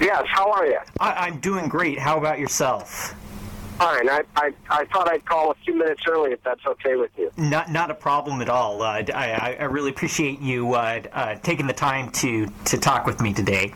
Yes, how are you? I'm doing great. How about yourself? Fine. I thought I'd call a few minutes early if that's okay with you. Not a problem at all. I really appreciate you taking the time to talk with me today.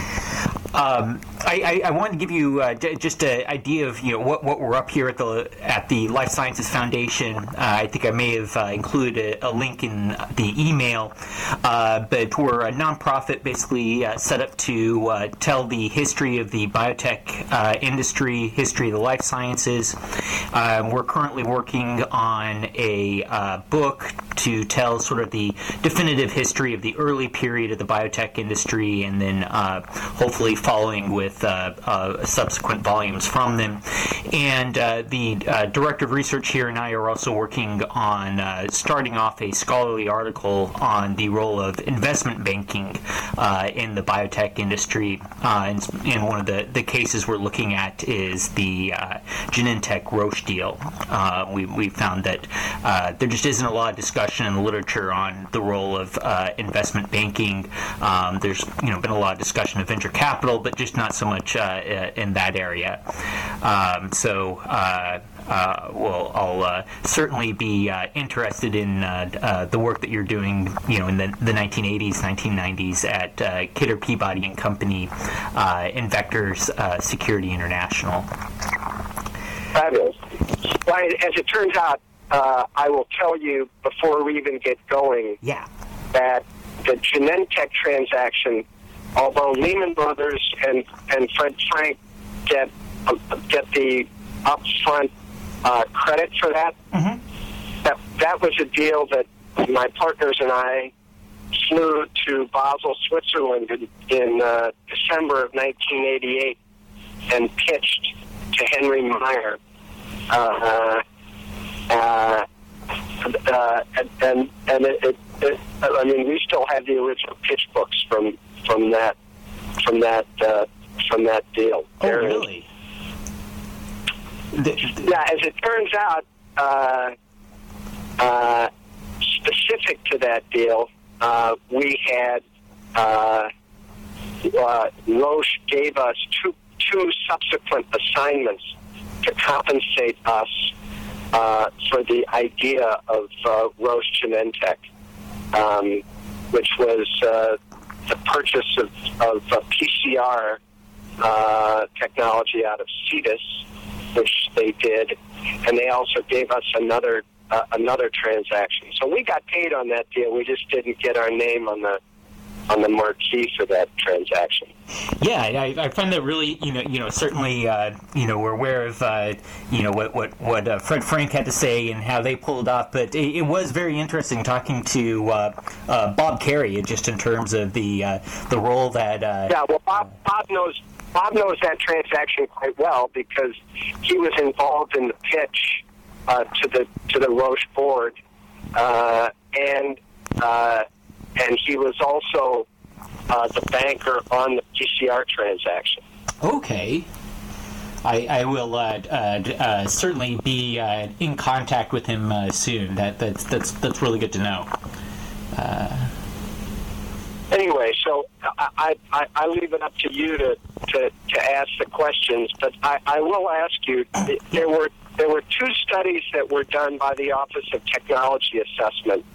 I wanted to give you just an idea of what we're up here at the Life Sciences Foundation. I think I may have included a link in the email, but we're a nonprofit basically set up to tell the history of the biotech industry, history of the life sciences. We're currently working on a book to tell sort of the definitive history of the early period of the biotech industry, and then hopefully following with subsequent volumes from them. And the Director of Research here and I are also working on starting off a scholarly article on the role of investment banking in the biotech industry. And one of the cases we're looking at is the Genentech-Roche deal. We found that there just isn't a lot of discussion in the literature on the role of investment banking. There's been a lot of discussion of venture capital, but just not so much in that area. I'll certainly be interested in the work that you're doing, in the 1980s, 1990s at Kidder Peabody and Company, Invectors Security International. Fabulous. Well, as it turns out, I will tell you before we even get going that the Genentech transaction, although Lehman Brothers and Fred Frank get the upfront credit for that, that was a deal that my partners and I flew to Basel, Switzerland in December of 1988 and pitched to Henry Meyer. We still have the original pitch books from that deal. Oh, really? Yeah, as it turns out, specific to that deal, we had Roche gave us two subsequent assignments to compensate us for the idea of Roche Genentech, which was the purchase of PCR technology out of Cetus, which they did, and they also gave us another transaction. So we got paid on that deal. We just didn't get our name on the marquee for that transaction. Yeah, I find that really, certainly, we're aware of, what Fred Frank had to say and how they pulled it off. But it was very interesting talking to Bob Carey, just in terms of the role that. Bob knows that transaction quite well because he was involved in the pitch to the Roche board, and he was also the banker on the PCR transaction. Okay. I will certainly be in contact with him soon. That's really good to know. Anyway, so I leave it up to you to ask the questions, but I will ask you. There were two studies that were done by the Office of Technology Assessment.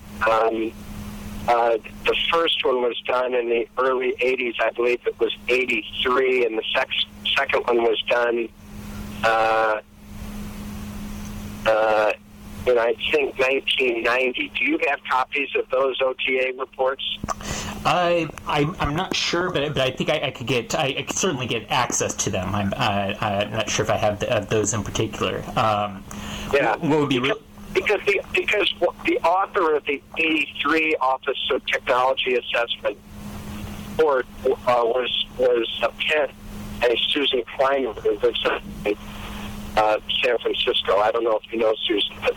The first one was done in the early 80s. I believe it was 83, and the second one was done in, I think, 1990. Do you have copies of those OTA reports? I'm not sure, but I think I could certainly get access to them. I'm not sure if I have those in particular. What would be because the author of the 83 Office of Technology Assessment report was Penn and Susan Kleiner, who lives in San Francisco. I don't know if you know Susan, but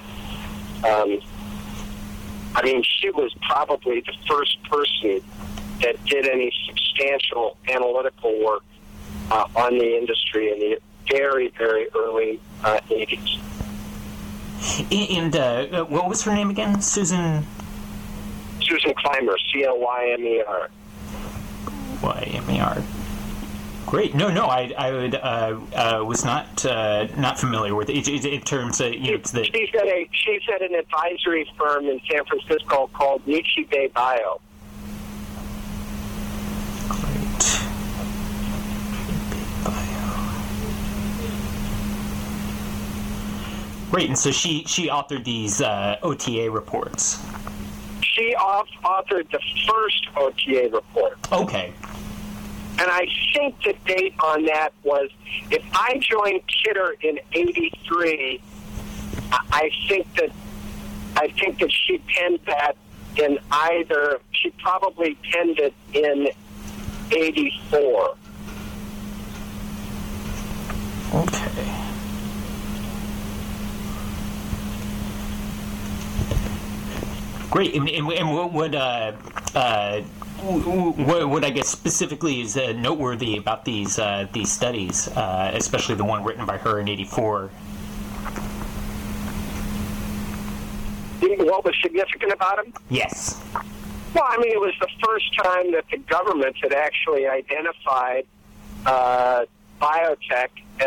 she was probably the first person that did any substantial analytical work on the industry in the very, very early 80s. And what was her name again? Susan Clymer, Clymer. Ymer. Great. No, I would was not familiar with it in terms of She's at an advisory firm in San Francisco called Nichibei Bio. Great. And so she authored these OTA reports. She authored the first OTA report. Okay. And I think the date on that was, if I joined Kidder in '83, I think that she penned that in she probably penned it in '84. Okay. Great. And what I guess specifically is noteworthy about these studies, especially the one written by her in '84? What was significant about them? Yes. Well, I mean, it was the first time that the government had actually identified biotech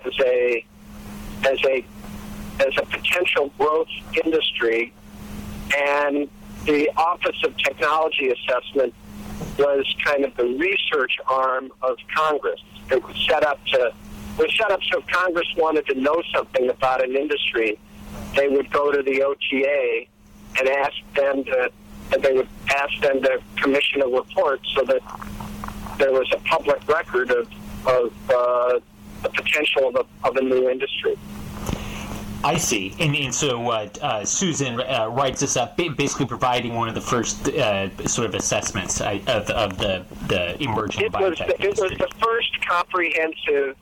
as a potential growth industry, and the Office of Technology Assessment was kind of the research arm of Congress. It was set up so if Congress wanted to know something about an industry, they would go to the OTA and they would ask them to commission a report so that there was a public record of the potential of a new industry. I see. And so Susan writes this up, basically providing one of the first sort of assessments of the emerging biotech industry. It was the first comprehensive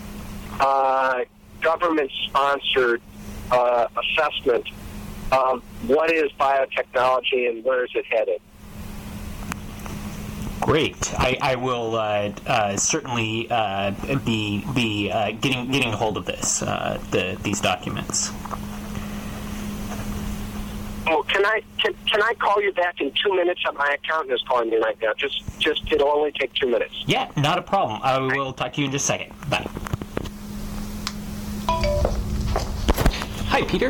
government-sponsored assessment of what is biotechnology and where is it headed. Great. I will certainly be getting a hold of this these documents. Oh, can I call you back in 2 minutes? My accountant is calling me right now. Just it'll only take 2 minutes. Yeah, not a problem. I will talk to you in just a second. Bye. Hi, Peter.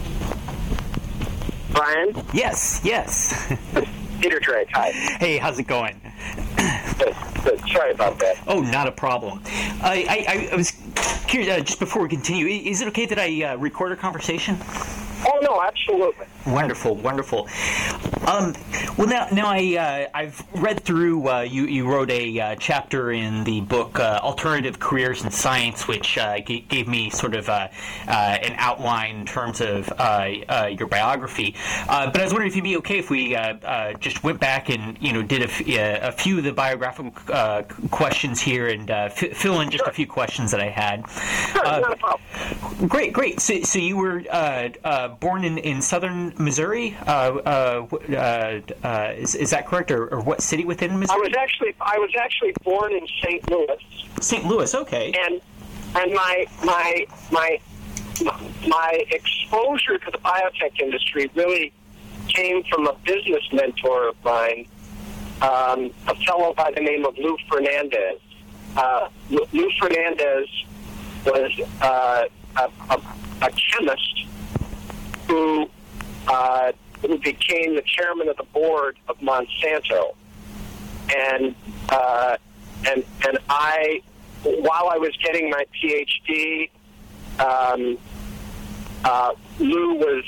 Brian? Yes. Peter Drake, hi. Hey, how's it going? Good. Sorry about that. Oh, not a problem. I was curious, just before we continue, is it okay that I record a conversation? Oh, no, absolutely. Wonderful. Well, now I've read through. You wrote a chapter in the book "Alternative Careers in Science," which gave me sort of an outline in terms of your biography. But I was wondering if you'd be okay if we just went back and did a few of the biographical questions here and fill in just a few questions that I had. Sure, not a problem. Great. So you were born in southern Missouri. Is that correct, or what city within Missouri? I was actually born in St. Louis. St. Louis, okay. And my exposure to the biotech industry really came from a business mentor of mine, a fellow by the name of Lou Fernandez. Lou Fernandez was a chemist who became the chairman of the board of Monsanto, and I, while I was getting my PhD, Lou was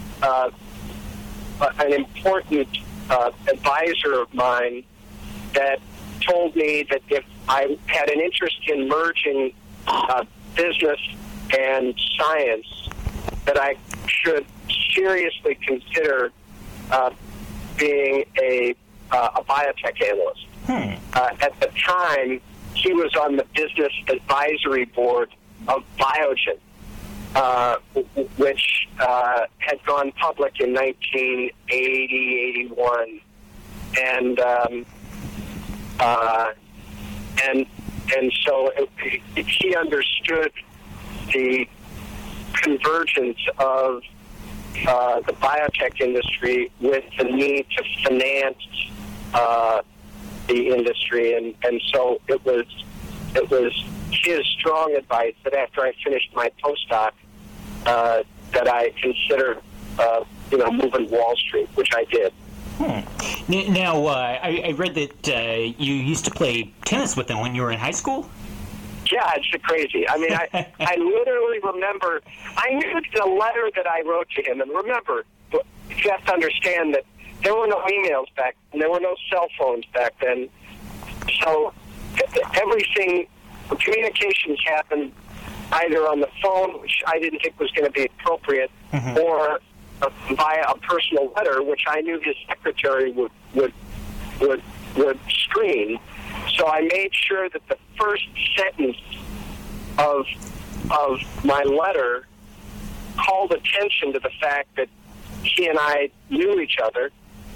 an important advisor of mine that told me that if I had an interest in merging business and science, that I should seriously consider being a biotech analyst. At the time, he was on the business advisory board of Biogen, which had gone public in 1980, 81, and so he understood the convergence of the biotech industry with the need to finance the industry, and so it was it was his strong advice that after I finished my postdoc, that I consider, moving to Wall Street, which I did. Now, I read that you used to play tennis with him when you were in high school? Yeah, it's crazy. I mean, I literally remember, I knew the letter that I wrote to him, and remember, you have to understand that there were no emails back then, there were no cell phones back then, so everything, communications happened either on the phone, which I didn't think was going to be appropriate, or via a personal letter, which I knew his secretary would screen. So I made sure that the first sentence of my letter called attention to the fact that he and I knew each other,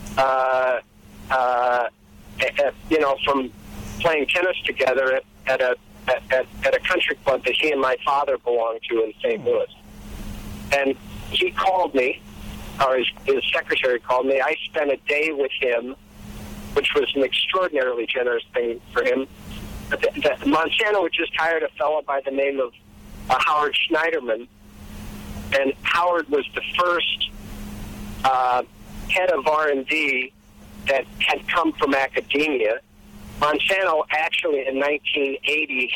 from playing tennis together at a country club that he and my father belonged to in St. Louis. And he called me, or his secretary called me. I spent a day with him, which was an extraordinarily generous thing for him. Monsanto had just hired a fellow by the name of Howard Schneiderman, and Howard was the first head of R&D that had come from academia. Monsanto actually in 1980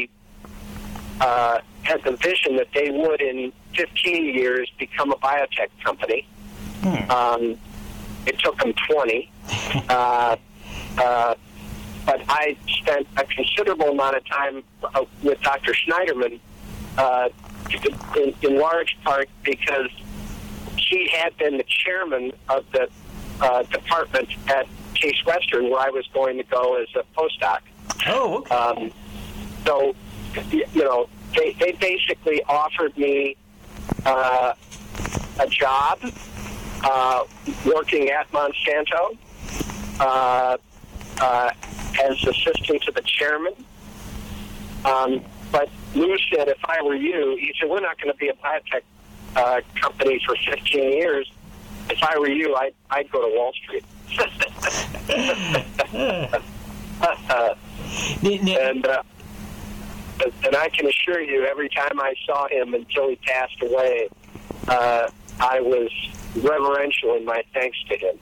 had the vision that they would in 15 years become a biotech company. It took them 20. But I spent a considerable amount of time with Dr. Schneiderman, in large part because he had been the chairman of the department at Case Western, where I was going to go as a postdoc. Oh, okay. So, they basically offered me a job working at Monsanto as assistant to the chairman. But Lou said, if I were you, he said, we're not going to be a biotech company for 15 years. If I were you, I'd go to Wall Street. And I can assure you, every time I saw him until he passed away, I was reverential in my thanks to him.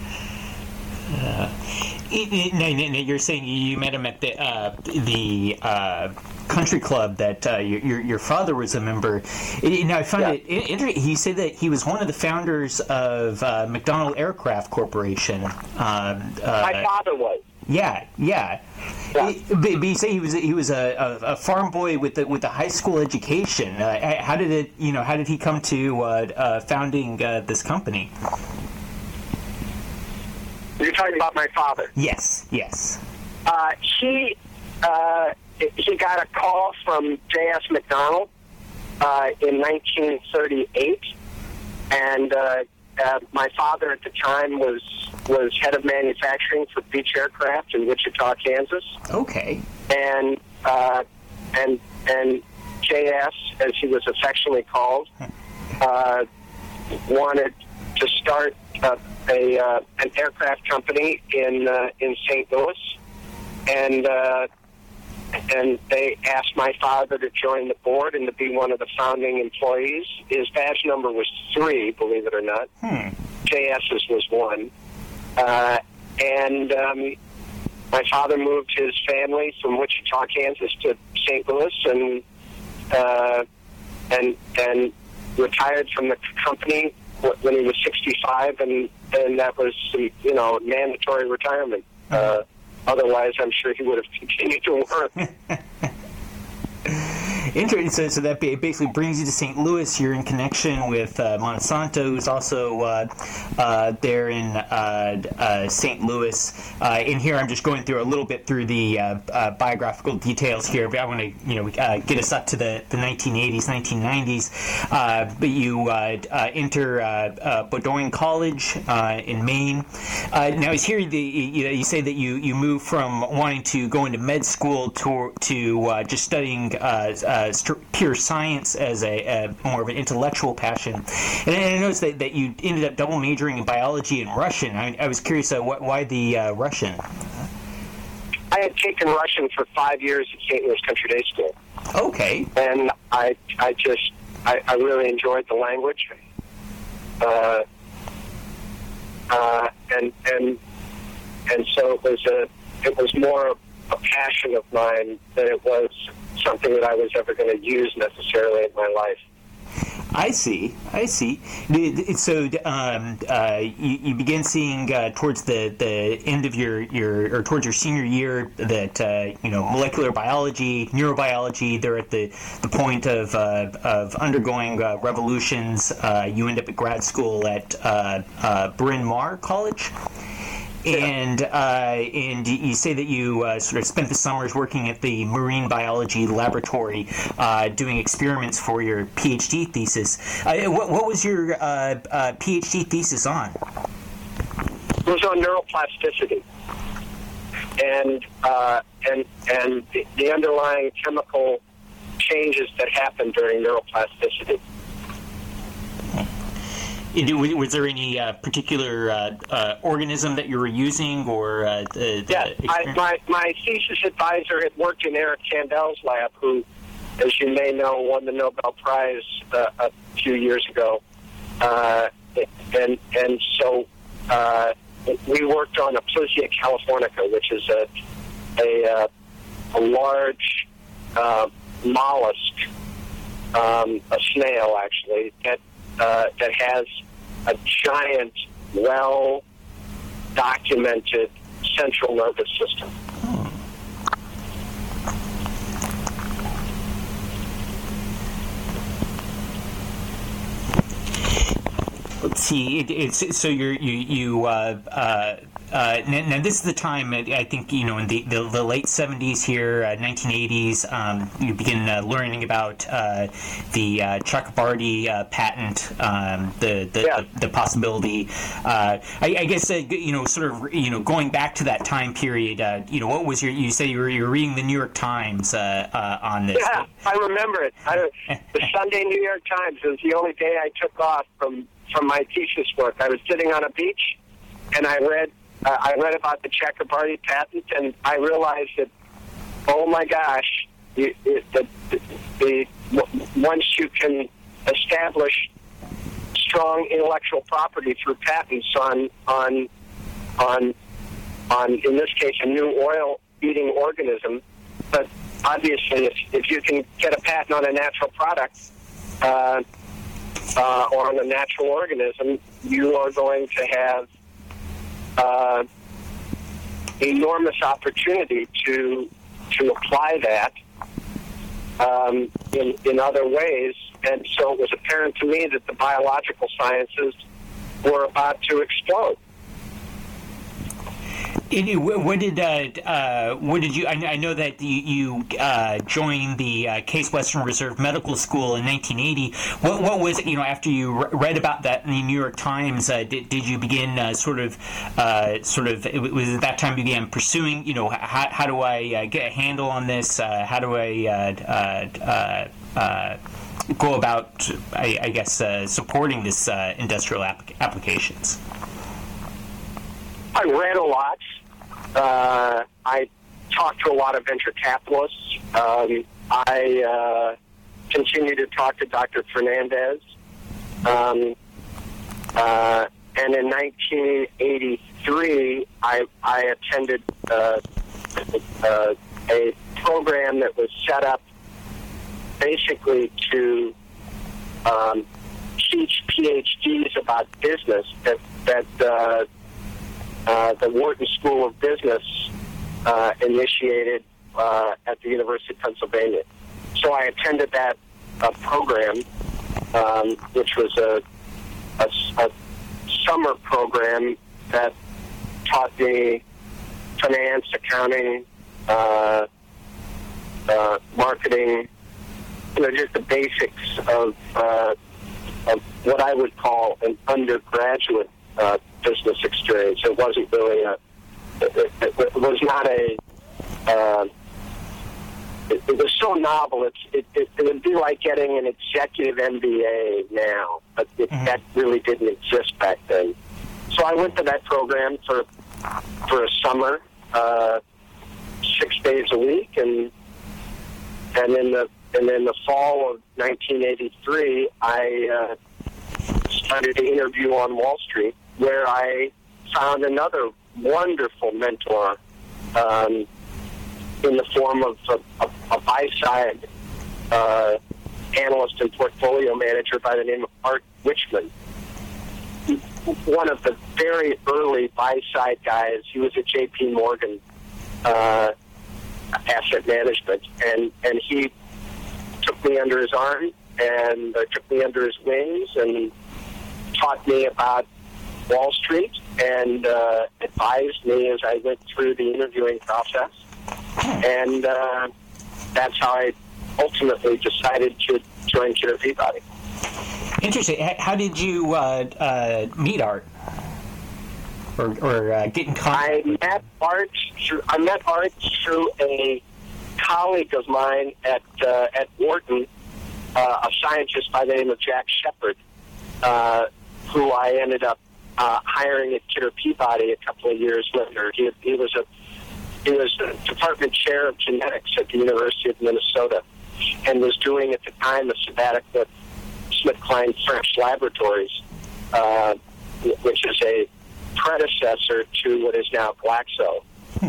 You're saying you met him at the country club that your father was a member. Now I found it interesting. He said that he was one of the founders of McDonnell Aircraft Corporation. My father was. Yeah. But you say he was a farm boy with a high school education. How did he come to founding this company? You're talking about my father? Yes. He got a call from J.S. McDonnell in 1938, and my father at the time was head of manufacturing for Beech Aircraft in Wichita, Kansas. Okay. And J.S., as he was affectionately called, wanted to start an aircraft company in St. Louis, and they asked my father to join the board and to be one of the founding employees. His badge number was 3, believe it or not. JS's was 1. And my father moved his family from Wichita, Kansas to St. Louis, and retired from the company when he was 65, and that was mandatory retirement. Otherwise, I'm sure he would have continued to work. Interesting. So that basically brings you to St. Louis. You're in connection with Monsanto, who's also there in St. Louis. In here, I'm just going through a little bit through the biographical details here, but I want to get us up to the 1980s, 1990s. But you enter Bowdoin College in Maine. Now, is here you say that you move from wanting to go into med school to just studying pure science as a more of an intellectual passion. And I noticed that you ended up double majoring in biology and Russian. I was curious why the Russian? I had taken Russian for 5 years at St. Louis Country Day School. Okay. And I really enjoyed the language. And so it was more a passion of mine than it was something that I was ever going to use necessarily in my life. I see. So you begin seeing towards the end of your towards your senior year that molecular biology, neurobiology, they're at the point of undergoing revolutions. You end up at grad school at Bryn Mawr College. And you say that you sort of spent the summers working at the marine biology laboratory doing experiments for your PhD thesis. What was your PhD thesis on? It was on neuroplasticity and the underlying chemical changes that happen during neuroplasticity. Was there any particular organism that you were using, or my thesis advisor had worked in Eric Kandel's lab, who, as you may know, won the Nobel Prize a few years ago, and so we worked on Aplysia californica, which is a large mollusk, a snail actually, that has a giant, well-documented central nervous system. Let's see. So now this is the time, I think, in the late 70s here, 1980s, you begin learning about the Chakrabarty patent, the possibility. I guess sort of going back to that time period. What was you say you were reading the New York Times on this? Yeah, I remember it. The Sunday New York Times was the only day I took off from my thesis work. I was sitting on a beach, and I read about the Chakrabarty patent, and I realized that, oh my gosh, once you can establish strong intellectual property through patents on in this case a new oil-eating organism, but obviously if you can get a patent on a natural product or on a natural organism, you are going to have enormous opportunity to apply that in other ways. And so it was apparent to me that the biological sciences were about to explode. What did you? I know that you joined the Case Western Reserve Medical School in 1980. What was it? After you read about that in the New York Times, did you begin sort of? It was at that time you began pursuing. How do I get a handle on this? How do I go about? I guess supporting this industrial applications. I read a lot. I talked to a lot of venture capitalists. I continue to talk to Dr. Fernandez. And in 1983, I attended a program that was set up basically to teach PhDs about business that the Wharton School of Business initiated at the University of Pennsylvania. So I attended that program, which was a summer program that taught me finance, accounting, marketing, just the basics of what I would call an undergraduate business experience. It wasn't really it was not a, it was so novel. It would be like getting an executive MBA now, but that really didn't exist back then. So I went to that program for a summer, 6 days a week, and in the fall of 1983, I started to interview on Wall Street, where I found another wonderful mentor in the form of a buy-side analyst and portfolio manager by the name of Art Wichmann. One of the very early buy-side guys. He was at J.P. Morgan Asset Management, and he took me under his arm and took me under his wings and taught me about Wall Street and advised me as I went through the interviewing process. And that's how I ultimately decided to join Kidder Peabody. Interesting. How did you meet Art, or get in contact? I met Art through a colleague of mine at Wharton, a scientist by the name of Jack Shepard, who I ended up hiring at Kidder Peabody a couple of years later. He was the department chair of genetics at the University of Minnesota, and was doing at the time a sabbatical at SmithKline French Laboratories, which is a predecessor to what is now Glaxo.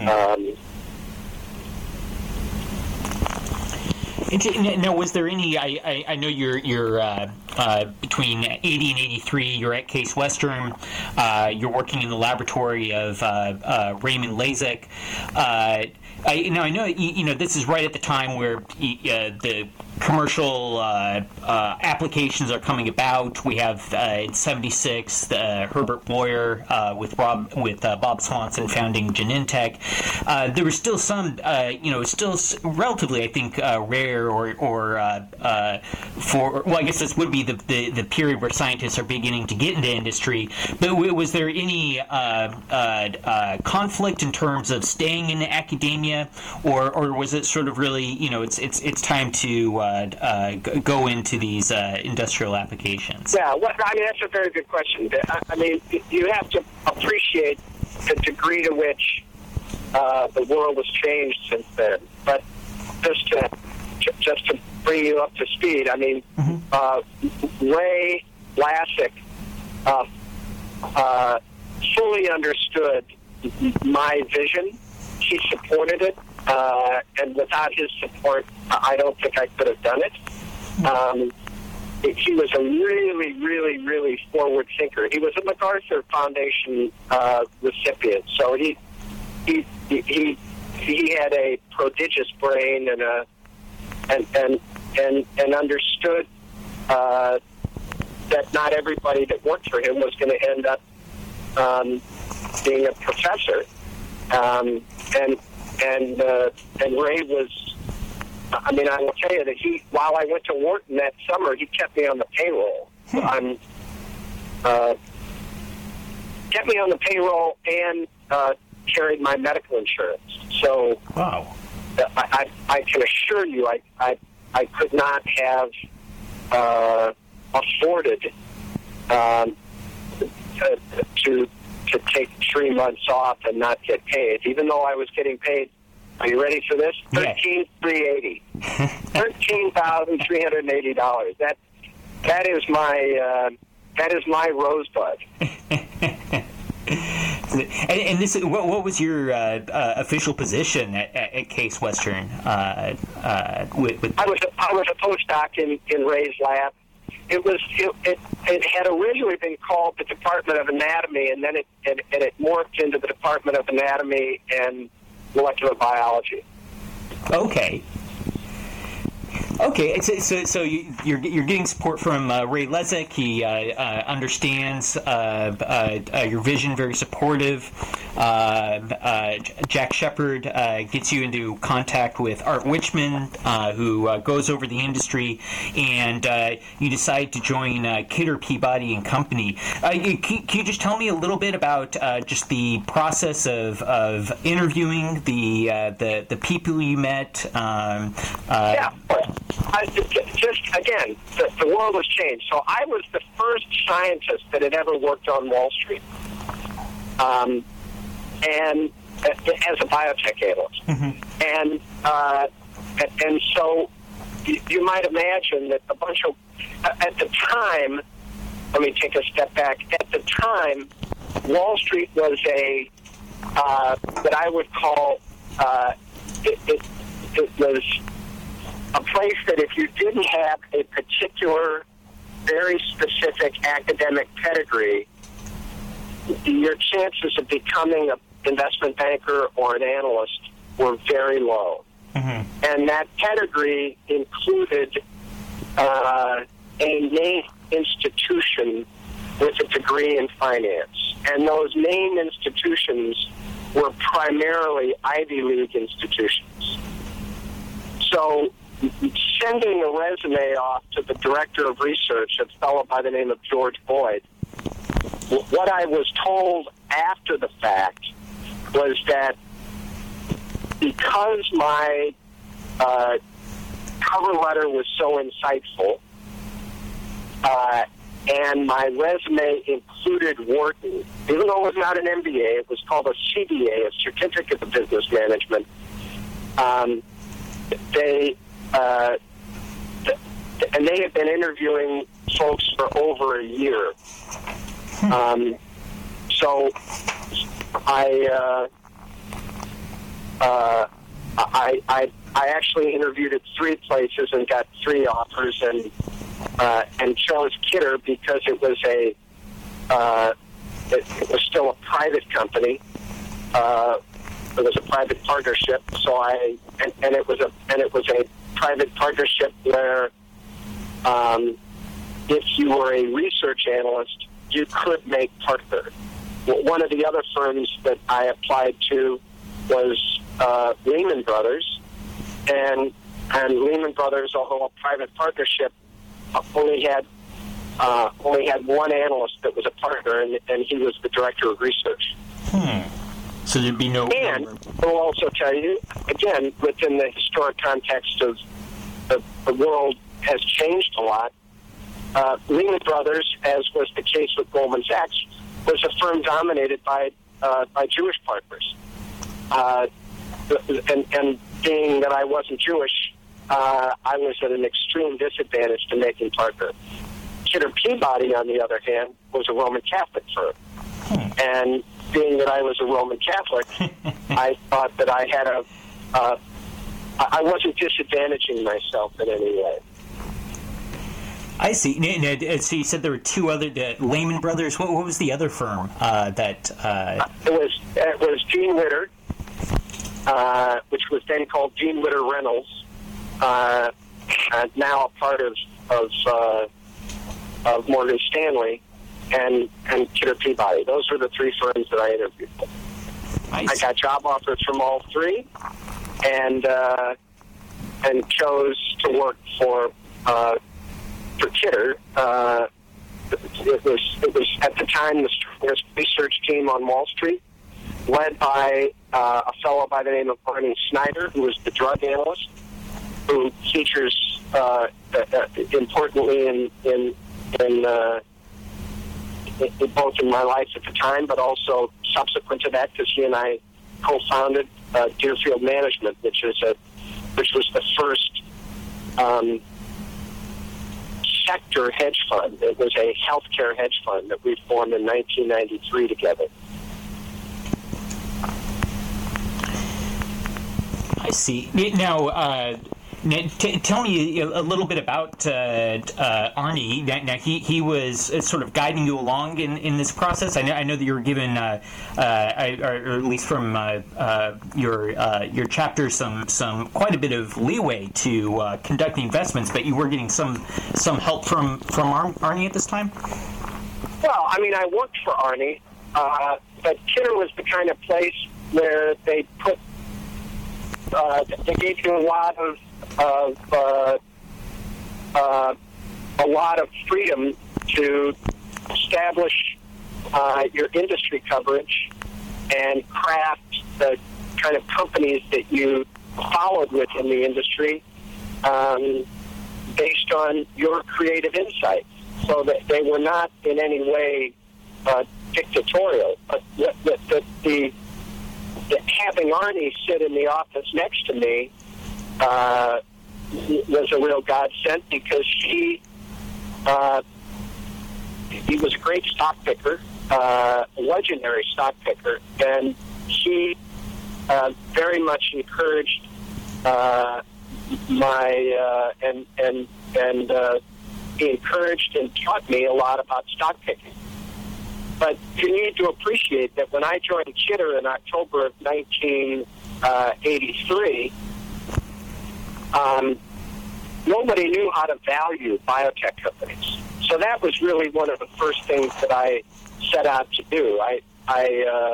Now, was there any? I know you're between 80 and 83. You're at Case Western. You're working in the laboratory of Raymond Lazek. I know this is right at the time where the commercial applications are coming about. We have in '76 Herbert Boyer with Bob Swanson founding Genentech. There was still some, still relatively, I think, rare or for. Well, I guess this would be the period where scientists are beginning to get into industry. But was there any conflict in terms of staying in academia, or was it sort of really, it's time to go into these industrial applications? Yeah, that's a very good question. I mean, you have to appreciate the degree to which the world has changed since then. But just to bring you up to speed, I mean, Ray Lassick fully understood my vision. He supported it. And without his support, I don't think I could have done it. He was a really, really, really forward thinker. He was a MacArthur Foundation recipient, so he had a prodigious brain and understood that not everybody that worked for him was going to end up being a professor. And Ray was, I mean, I will tell you that while I went to Wharton that summer, he kept me on the payroll. Kept me on the payroll and carried my medical insurance. So, wow. I can assure you, I could not have afforded to take 3 months off and not get paid, even though I was getting paid. Are you ready for this? $13,380. $13,380. That is my rosebud. And this, what was your official position at Case Western? I was a postdoc in Ray's lab. It had originally been called the Department of Anatomy, and then it morphed into the Department of Anatomy and Molecular Biology. Okay. So you're getting support from Ray Lassick. He understands your vision, very supportive. Jack Shepard gets you into contact with Art Wichmann, who goes over the industry, and you decide to join Kidder Peabody and Company. Can you just tell me a little bit about just the process of interviewing the people you met? Yeah. Again, the world has changed. So I was the first scientist that had ever worked on Wall Street, and as a biotech analyst. And so you might imagine that a bunch of, at the time, let me take a step back. At the time, Wall Street was what I would call, it was a place that if you didn't have a particular, very specific academic pedigree, your chances of becoming an investment banker or an analyst were very low. Mm-hmm. And that pedigree included a named institution with a degree in finance. And those named institutions were primarily Ivy League institutions. So sending a resume off to the director of research, a fellow by the name of George Boyd, what I was told after the fact was that because my cover letter was so insightful, and my resume included Wharton, even though it was not an MBA, it was called a CBA, a Certificate of Business Management. They had been interviewing folks for over a year. So I actually interviewed at 3 places and got 3 offers, and chose Kidder because it was it was still a private company. It was a private partnership, so it was a private partnership where if you were a research analyst, you could make partner. One of the other firms that I applied to was Lehman Brothers, and Lehman Brothers, although a private partnership, only had one analyst that was a partner, and he was the director of research. So there'd be no. And I will also tell you, again, within the historic context of the world has changed a lot. Lehman Brothers, as was the case with Goldman Sachs, was a firm dominated by Jewish partners. And being that I wasn't Jewish, I was at an extreme disadvantage to making partner. Kidder Peabody, on the other hand, was a Roman Catholic firm. And being that I was a Roman Catholic, I thought that I had I wasn't disadvantaging myself in any way. I see. So you said there were 2 other, Lehman Brothers. What was the other firm that? It was Dean Witter, which was then called Dean Witter Reynolds, now a part of Morgan Stanley, and Kidder Peabody. Those were the 3 firms that I interviewed with. I got job offers from all 3, and chose to work for Kidder. It was at the time the strongest research team on Wall Street, led by a fellow by the name of Barney Snyder, who was the drug analyst, who features importantly in both in my life at the time, but also subsequent to that, because he and I co-founded Deerfield Management, which was the first sector hedge fund. It was a healthcare hedge fund that we formed in 1993 together. I see. Now, tell me a little bit about Arnie. Now, he was sort of guiding you along in this process. I know that you were given, or at least from your chapter, some quite a bit of leeway to conduct the investments, but you were getting some help from Arnie at this time. Well, I mean, I worked for Arnie, but Kidder was the kind of place where they gave you a lot of freedom to establish your industry coverage and craft the kind of companies that you followed within the industry based on your creative insights. So that they were not in any way dictatorial, but the having Arnie sit in the office next to me was a real godsend, because he was a great stock picker, a legendary stock picker, and he very much encouraged he encouraged and taught me a lot about stock picking. But you need to appreciate that when I joined Kidder in October of 1983, nobody knew how to value biotech companies. So that was really one of the first things that I set out to do. I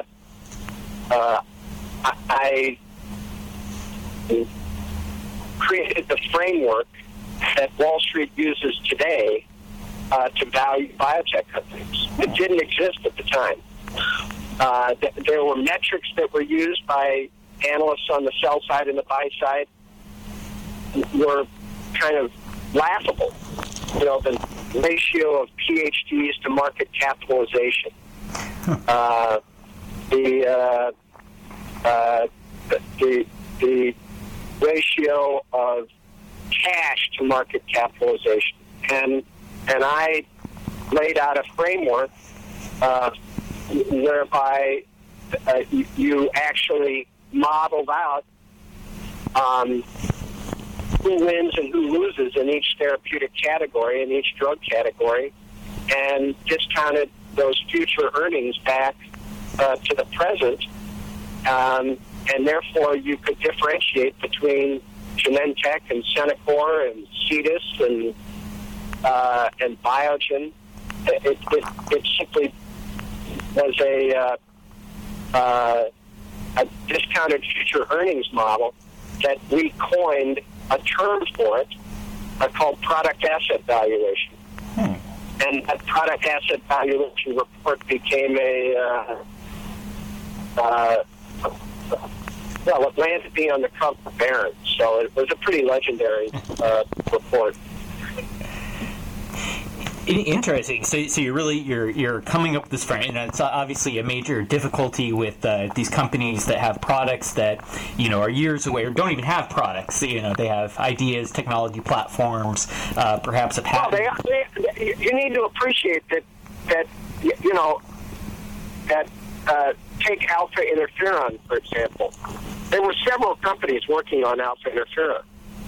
created the framework that Wall Street uses today to value biotech companies. It didn't exist at the time. There were metrics that were used by analysts on the sell side and the buy side were kind of laughable. You know, the ratio of PhDs to market capitalization, the ratio of cash to market capitalization, and I laid out a framework whereby you actually modeled out who wins and who loses in each therapeutic category, in each drug category, and discounted those future earnings back to the present, and therefore you could differentiate between Genentech and Centocor and Cetus and Biogen. It simply was a discounted future earnings model that we coined a term for it called product asset valuation. And that product asset valuation report became it landed me on the cover of Barron's, so it was a pretty legendary report. Interesting. So you're coming up with this frame, and it's obviously a major difficulty with these companies that have products that are years away or don't even have products. They have ideas, technology platforms, perhaps a patent. Well, you need to appreciate that take alpha interferon, for example. There were several companies working on alpha interferon.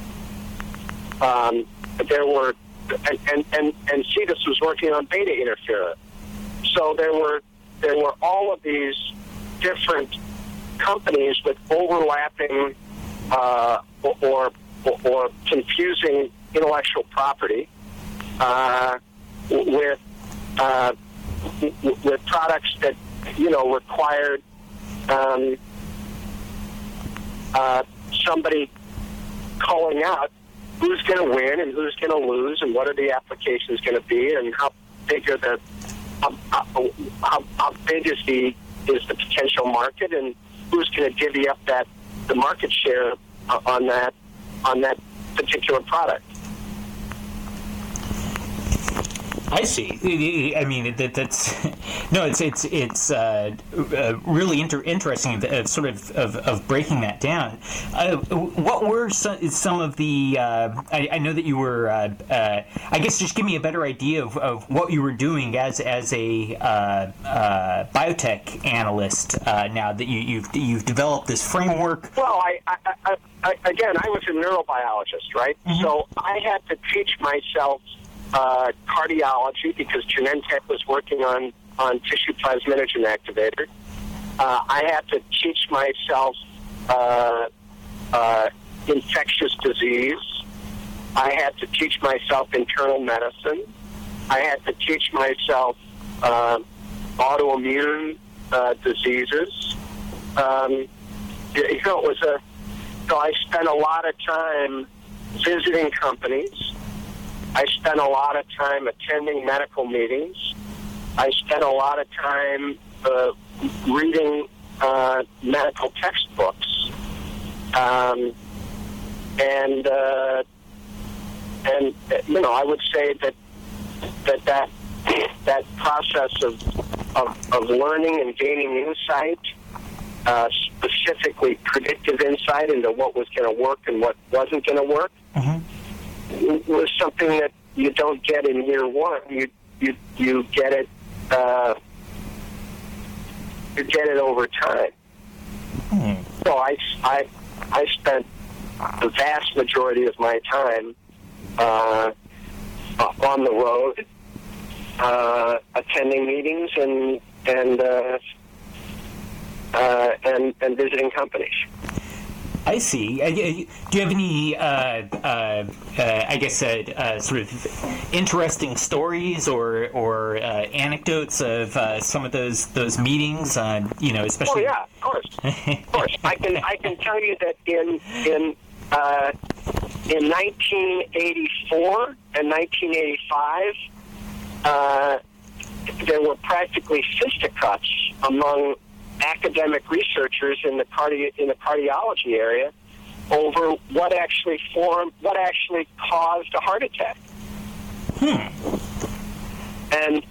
There were. And Cetus was working on beta interferon. So there were all of these different companies with overlapping or confusing intellectual property with products that required somebody calling out who's going to win and who's going to lose, and what are the applications going to be, and how big are how big is the potential market, and who's going to divvy up the market share on that particular product. I see. I mean, it's really interesting of breaking that down. What were some of the? I know that you were. I guess just give me a better idea of what you were doing as a biotech analyst. Now that you've developed this framework. Well, I was a neurobiologist, right? Mm-hmm. So I had to teach myself cardiology, because Genentech was working on tissue plasminogen activator. I had to teach myself infectious disease. I had to teach myself internal medicine. I had to teach myself autoimmune diseases. It was so I spent a lot of time visiting companies. I spent a lot of time attending medical meetings. I spent a lot of time reading medical textbooks, and I would say that process of learning and gaining insight specifically predictive insight into what was going to work and what wasn't going to work was something that you don't get in year one. You get it. You get it over time. So I spent the vast majority of my time on the road, attending meetings and visiting companies. I see. Do you have any, sort of interesting stories or anecdotes of some of those meetings? Especially. Oh yeah, of course. Of course, I can tell you that in 1984 and 1985, there were practically fisticuffs among academic researchers in the cardiology area over what actually caused a heart attack. And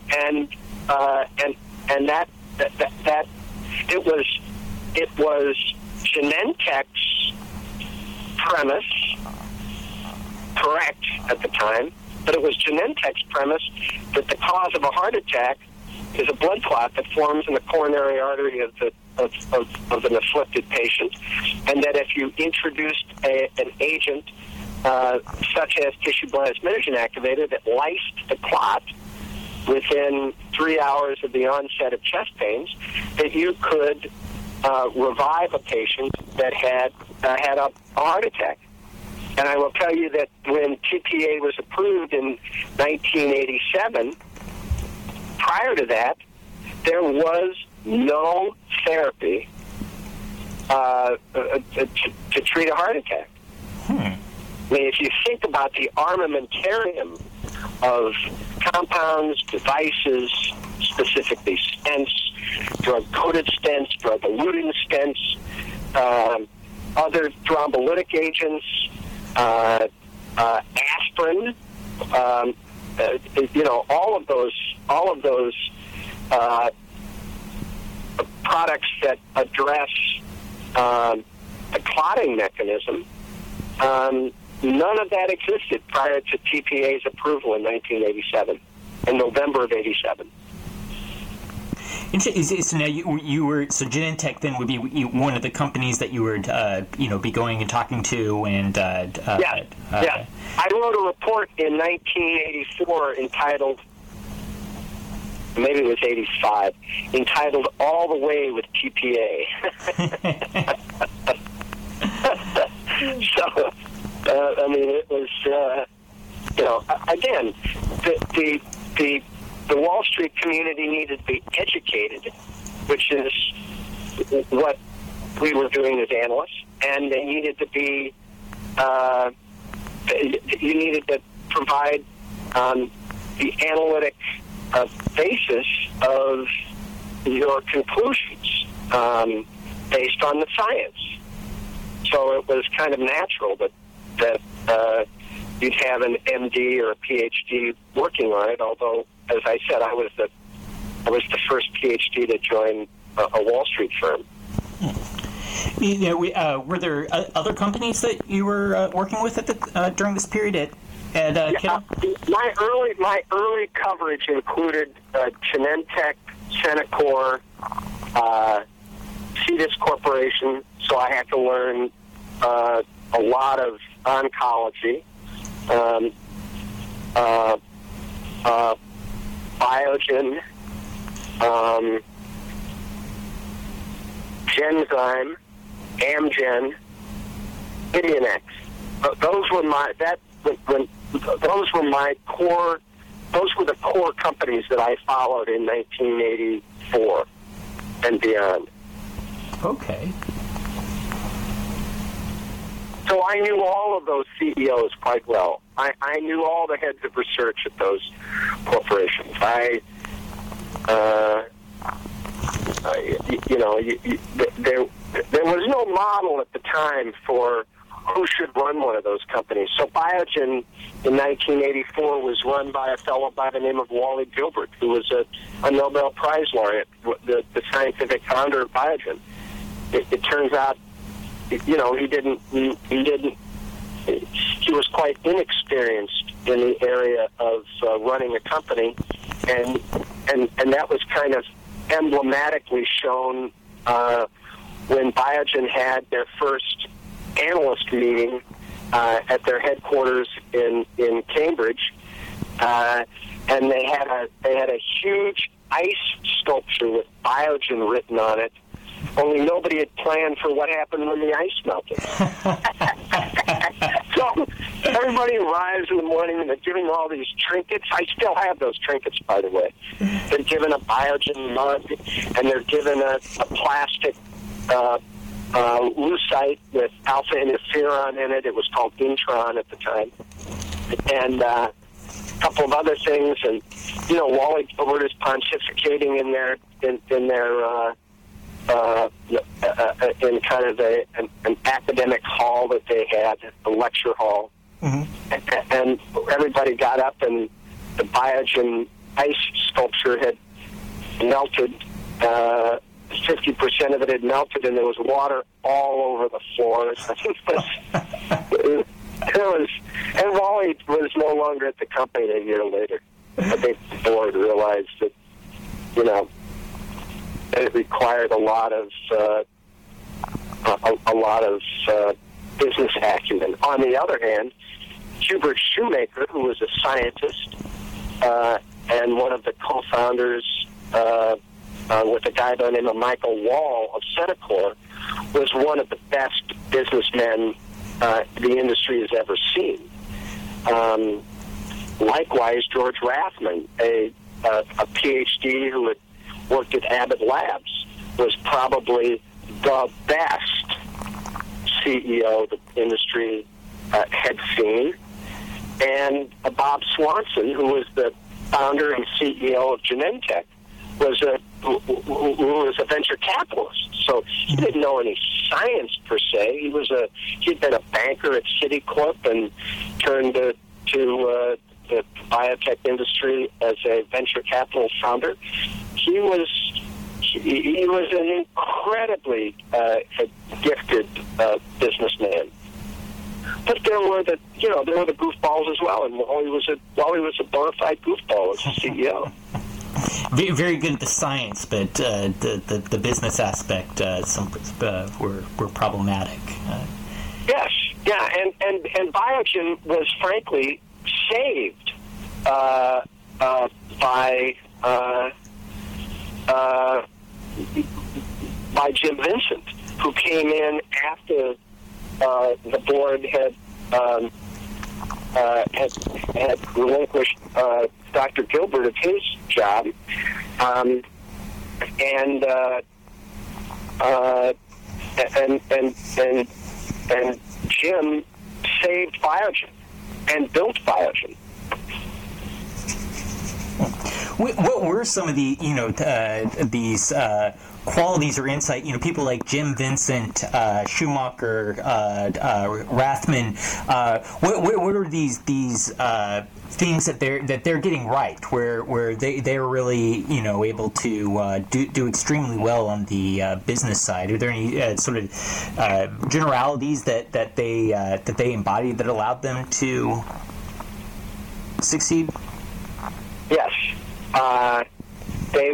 that it was Genentech's premise, correct at the time, but it was Genentech's premise that the cause of a heart attack is a blood clot that forms in the coronary artery of an afflicted patient, and that if you introduced an agent such as tissue plasminogen activator that lysed the clot within 3 hours of the onset of chest pains, that you could revive a patient that had a heart attack. And I will tell you that when TPA was approved in 1987, prior to that, there was no therapy to treat a heart attack. I mean, if you think about the armamentarium of compounds, devices, specifically stents, drug-coated stents, drug-eluting stents, other thrombolytic agents, aspirin, all of those products that address the clotting mechanism, none of that existed prior to TPA's approval in 1987, in November of 87. So now you were Genentech then would be one of the companies that you would be going and talking to and yeah. I wrote a report in 1984 entitled, maybe it was 85, entitled "All the Way with TPA." So it was again the Wall Street community needed to be educated, which is what we were doing as analysts, and they needed to be, you needed to provide the analytic basis of your conclusions based on the science. So it was kind of natural that you'd have an MD or a PhD working on it, although, as I said, I was the first PhD to join a Wall Street firm. Were there other companies that you were working with during this period at Kittle? My early coverage included Genentech, Centocor, Cetus Corporation, so I had to learn a lot of oncology. Biogen, Genzyme, Amgen, Idionex. Those were the core companies that I followed in 1984 and beyond. Okay. So I knew all of those CEOs quite well. I knew all the heads of research at those corporations. There was no model at the time for who should run one of those companies. So Biogen in 1984 was run by a fellow by the name of Wally Gilbert, who was a Nobel Prize laureate, the scientific founder of Biogen. it turns out, you know, he was quite inexperienced in the area of running a company, and that was kind of emblematically shown when Biogen had their first analyst meeting at their headquarters in Cambridge, and they had a huge ice sculpture with Biogen written on it. Only nobody had planned for what happened when the ice melted. So everybody arrives in the morning and they're giving all these trinkets. I still have those trinkets, by the way. They're given a Biogen mug, and they're given a plastic lucite with alpha interferon in it. It was called Intron at the time. And a couple of other things. And, you know, Wally Gilbert is pontificating in kind of an academic hall that they had, a lecture hall. Mm-hmm. And everybody got up, and the Biogen ice sculpture had melted. 50% of it had melted, and there was water all over the floors. And Wally was no longer at the company a year later. I think the board realized that, you know, it required a lot of business acumen. On the other hand, Hubert Shoemaker, who was a scientist and one of the co-founders with a guy by the name of Michael Wall of Centocor, was one of the best businessmen the industry has ever seen. Likewise, George Rathman, a PhD who had worked at Abbott Labs, was probably the best CEO the industry had seen. And Bob Swanson, who was the founder and CEO of Genentech, was a venture capitalist. So he didn't know any science per se. He'd been a banker at Citicorp and turned to the biotech industry as a venture capital founder. He was an incredibly gifted businessman. But there were the goofballs as well, and Wally was a bona fide goofball as a CEO. Very good at the science, but the business aspect were problematic. Yes, yeah, and Biogen was frankly saved by Jim Vincent, who came in after the board had relinquished Dr. Gilbert of his job, and Jim saved Biogen and built Biogen. What were some of the these qualities or insight? You know, people like Jim Vincent, Schumacher, Rathman. What are these things that they're getting right, where they're really able to do extremely well on the business side? Are there any sort of generalities that they embodied that allowed them to succeed? Yes, they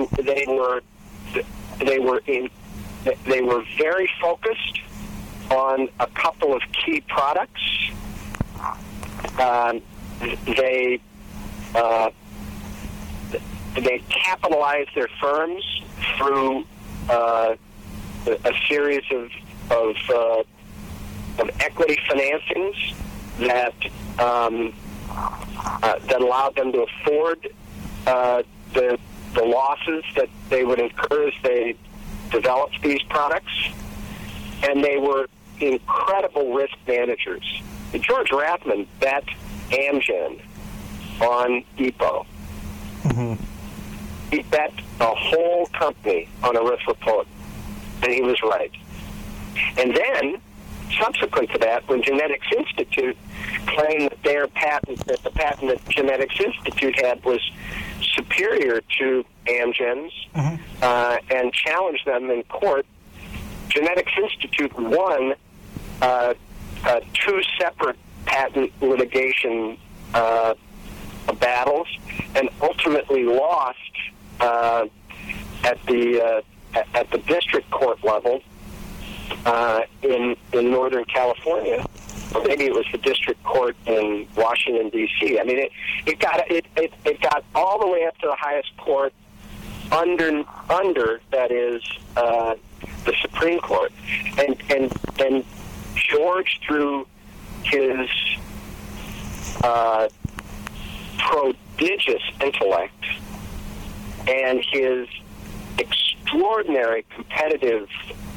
were very focused on a couple of key products. They capitalized their firms through a series of equity financings that allowed them to afford the losses that they would incur as they developed these products, and they were incredible risk managers. George Rathman bet Amgen on EPO. Mm-hmm. He bet the whole company on erythropoietin, and he was right. And then, subsequent to that, when Genetics Institute claimed that the patent that Genetics Institute had was superior to Amgen's, mm-hmm. And challenged them in court, Genetics Institute won 2 separate patent litigation battles, and ultimately lost at the district court level in Northern California, or maybe it was the district court in Washington D.C. I mean, it got all the way up to the highest court under that is the Supreme Court, and George, through his prodigious intellect and his extraordinary competitive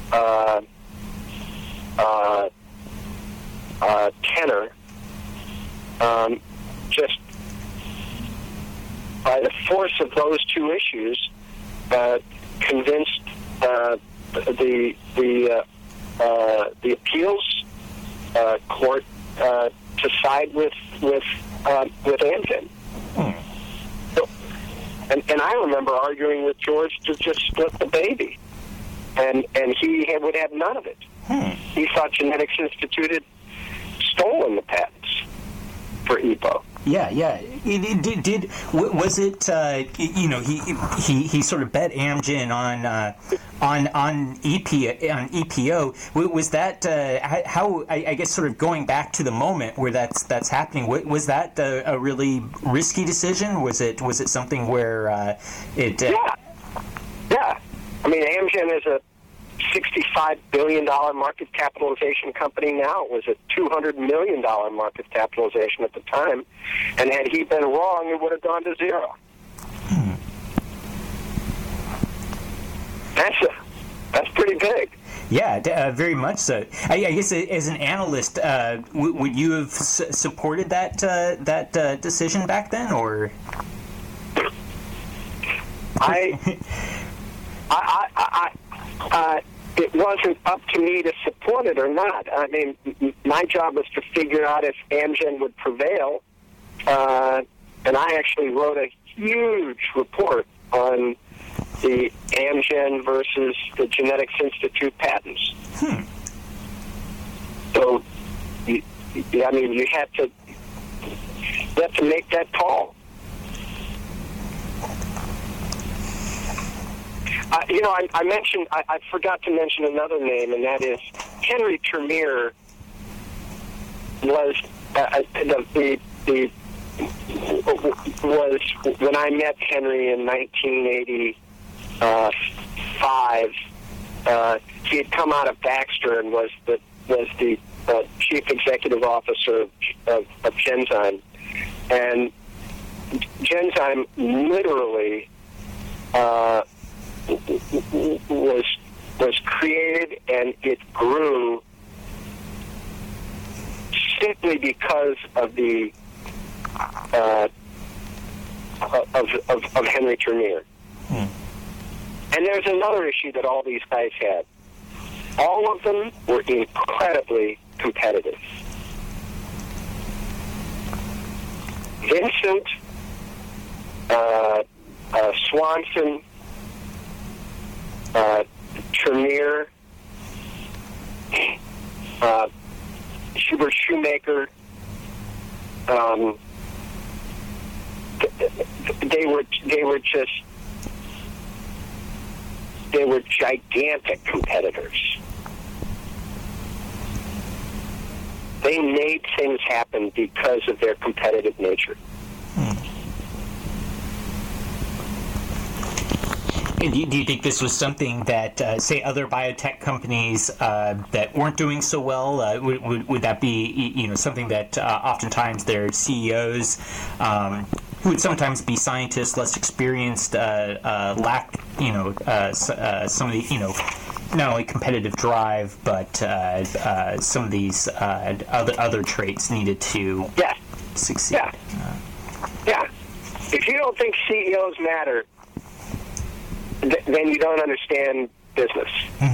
tenor, just by the force of those 2 issues, convinced the appeals court to side with Amgen. So, and I remember arguing with George to just split the baby, and he would have none of it. He thought Genetics Institute had stolen the patents for EPO. Yeah. Was it? He sort of bet Amgen on EPO. Was that how? I guess sort of going back to the moment where that's happening. Was that a really risky decision? Was it something where it? Yeah. I mean, Amgen is a $65 billion market capitalization company now. It was a $200 million market capitalization at the time, and had he been wrong, it would have gone to zero. That's pretty big. Yeah, very much so. I guess as an analyst, would you have supported that decision back then, or? It wasn't up to me to support it or not. I mean, my job was to figure out if Amgen would prevail, and I actually wrote a huge report on the Amgen versus the Genetics Institute patents. So, you have to make that call. I forgot to mention another name, and that is Henry Termeer was was when I met Henry in 1985. He had come out of Baxter and was the chief executive officer of Genzyme, and Genzyme literally was created, and it grew simply because of the of Henry Termeer. And there's another issue that all these guys had. All of them were incredibly competitive. Vincent, Swanson, Termeer, Hubert Shoemaker, they were gigantic competitors. They made things happen because of their competitive nature. And do you think this was something that, say, other biotech companies that weren't doing so well, would that be, something that oftentimes their CEOs, who would sometimes be scientists, less experienced, lacked, some of the, not only competitive drive, but some of these other traits needed to succeed? Yeah. If you don't think CEOs matter, then you don't understand business.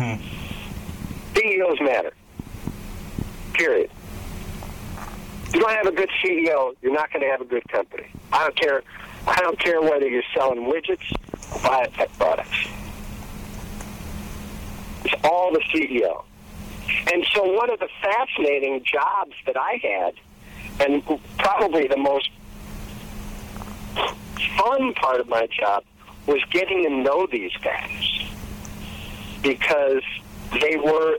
CEOs matter. Period. If you don't have a good CEO, you're not going to have a good company. I don't care whether you're selling widgets or biotech products. It's all the CEO. And so one of the fascinating jobs that I had, and probably the most fun part of my job, was getting to know these guys, because they were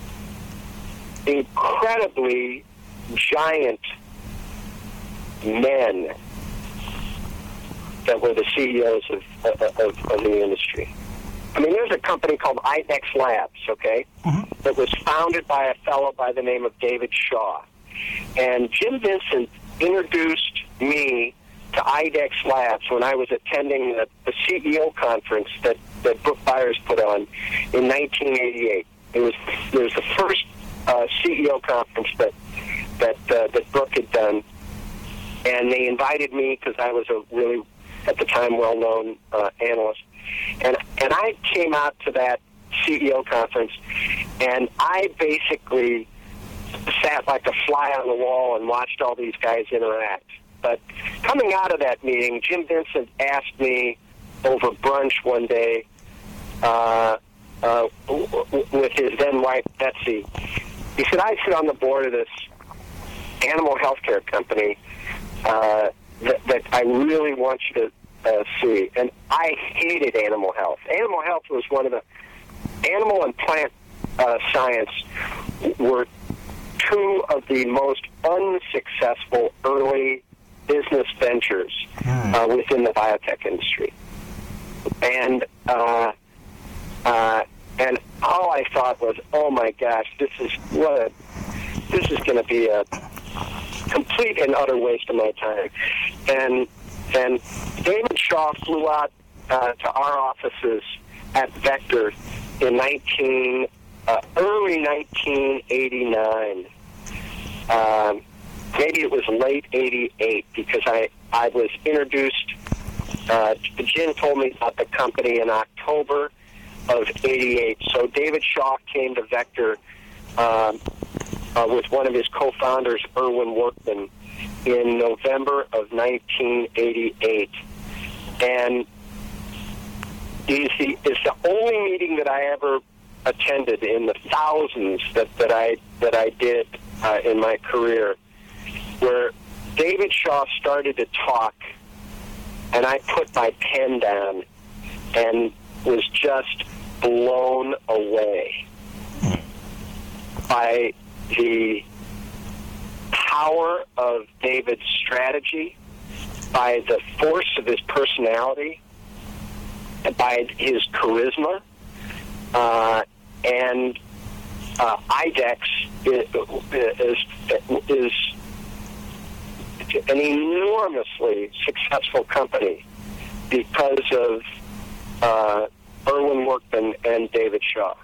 incredibly giant men that were the CEOs of the industry. I mean, there's a company called IDEX Labs, okay, that was founded by a fellow by the name of David Shaw. And Jim Vincent introduced me to IDEX Labs when I was attending the CEO conference that Brooke Byers put on in 1988. It was the first CEO conference that Brooke had done, and they invited me because I was a really, at the time, well-known analyst. And I came out to that CEO conference, and I basically sat like a fly on the wall and watched all these guys interact. But coming out of that meeting, Jim Vincent asked me over brunch one day with his then wife, Betsy. He said, I sit on the board of this animal healthcare company that I really want you to see. And I hated animal health. Animal health was one of the... Animal and plant science were two of the most unsuccessful early business ventures within the biotech industry. And all I thought was, oh my gosh, this is going to be a complete and utter waste of my time. And David Shaw flew out to our offices at Vector in early 1989. Maybe it was late 88, because I was introduced, Jim told me about the company in October of 88. So David Shaw came to Vector with one of his co-founders, Erwin Workman, in November of 1988. And it's the only meeting that I ever attended in the thousands that I did in my career, where David Shaw started to talk, and I put my pen down and was just blown away by the power of David's strategy, by the force of his personality, by his charisma, and IDEX is an enormously successful company because of Erwin Workman and David Shaw.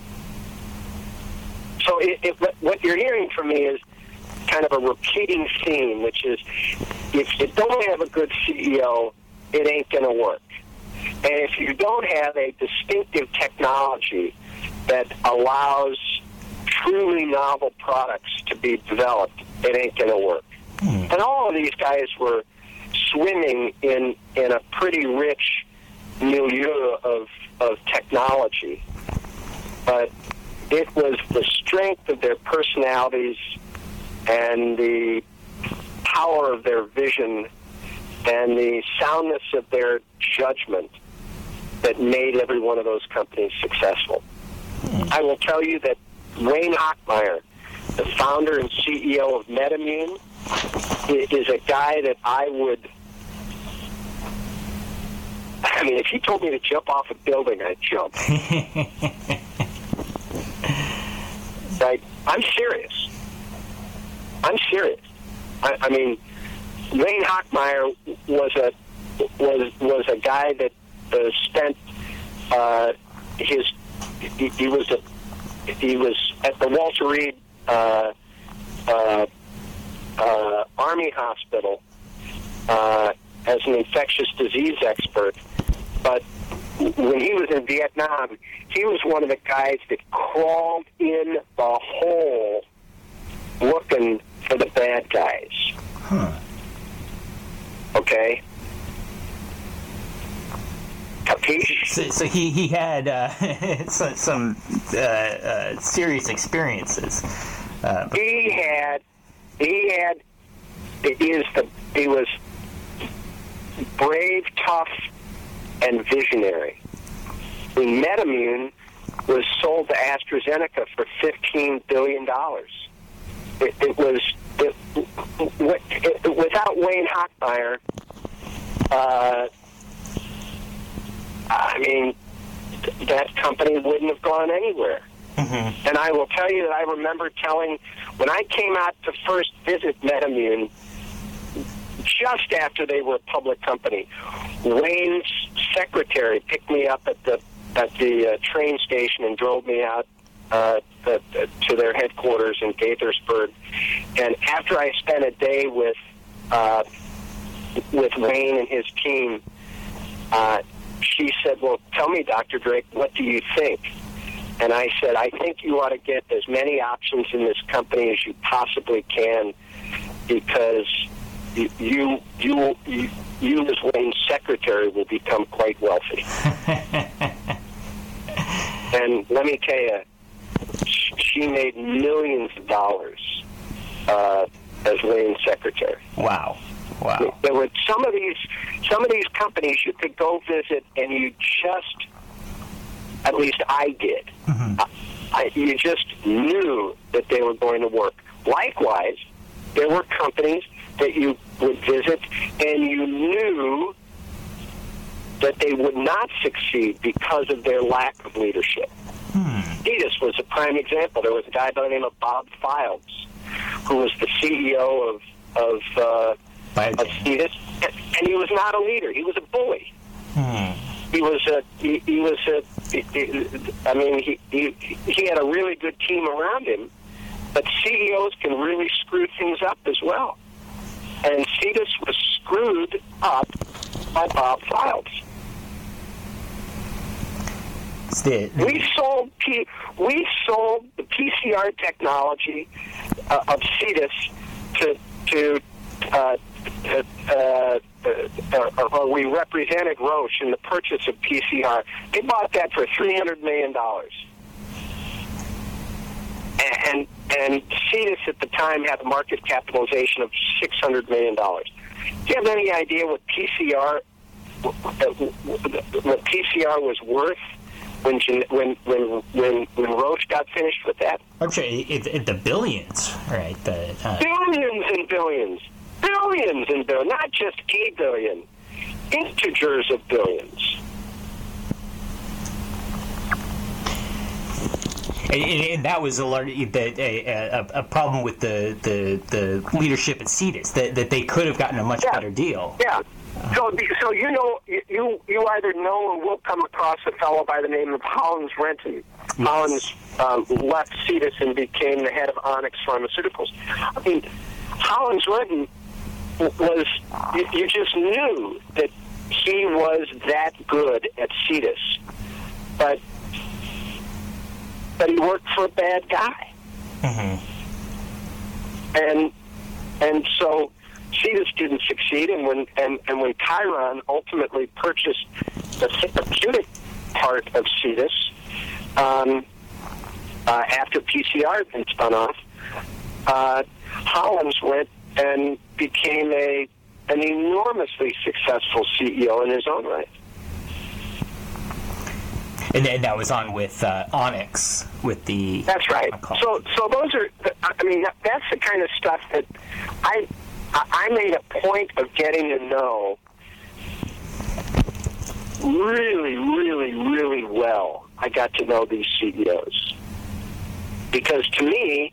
So what you're hearing from me is kind of a repeating theme, which is, if you don't have a good CEO, it ain't going to work. And if you don't have a distinctive technology that allows truly novel products to be developed, it ain't going to work. And all of these guys were swimming in a pretty rich milieu of technology. But it was the strength of their personalities and the power of their vision and the soundness of their judgment that made every one of those companies successful. I will tell you that Wayne Hochmeyer, the founder and CEO of MedImmune, is a guy that I mean, if he told me to jump off a building, I'd jump. Like, I'm serious. I mean, Wayne Hochmeyer was a guy that spent he was at the Walter Reed Army Hospital as an infectious disease expert, but when he was in Vietnam, he was one of the guys that crawled in the hole looking for the bad guys. Okay? Capiche? So he had some serious experiences. He was brave, tough, and visionary. MedImmune was sold to AstraZeneca for $15 billion. Without Wayne Hochmeyer, that company wouldn't have gone anywhere. Mm-hmm. And I will tell you that I remember when I came out to first visit MedImmune, just after they were a public company, Wayne's secretary picked me up at the train station and drove me out to their headquarters in Gaithersburg. And after I spent a day with Wayne and his team, she said, "Well, tell me, Dr. Drake, what do you think?" And I said, "I think you ought to get as many options in this company as you possibly can, because you as Wayne's secretary will become quite wealthy." And let me tell you, she made millions of dollars as Wayne's secretary. Wow. There were some of these companies you could go visit, and you just, at least I did, mm-hmm. You just knew that they were going to work. Likewise, there were companies that you would visit, and you knew that they would not succeed because of their lack of leadership. Cetus was a prime example. There was a guy by the name of Bob Fildes, who was the CEO of Cetus, and he was not a leader. He was a bully. He had a really good team around him, but CEOs can really screw things up as well. And Cetus was screwed up by Bob Fildes. We sold the PCR technology of Cetus we represented Roche in the purchase of PCR. They bought that for $300 million. And Cetus at the time had a market capitalization of $600 million. Do you have any idea what PCR was worth when Roche got finished with that? Okay, the billions, right? Billions and billions. Billions and billions, not just a billion, integers of billions. And that was a problem with the leadership at Cetus, that they could have gotten a much better deal. Yeah. So you either know or will come across a fellow by the name of Hollins Renton. Yes. Hollins left Cetus and became the head of Onyx Pharmaceuticals. I mean, Hollins Renton was, you just knew that he was that good at Cetus, but he worked for a bad guy. Mm-hmm. And so Cetus didn't succeed, and when Chiron ultimately purchased the therapeutic part of Cetus, after PCR had been spun off, Hollins went and became an enormously successful CEO in his own right. And then that was on with Onyx, with the... That's right. So those are, that's the kind of stuff that I made a point of getting to know really, really, really well. I got to know these CEOs. Because to me,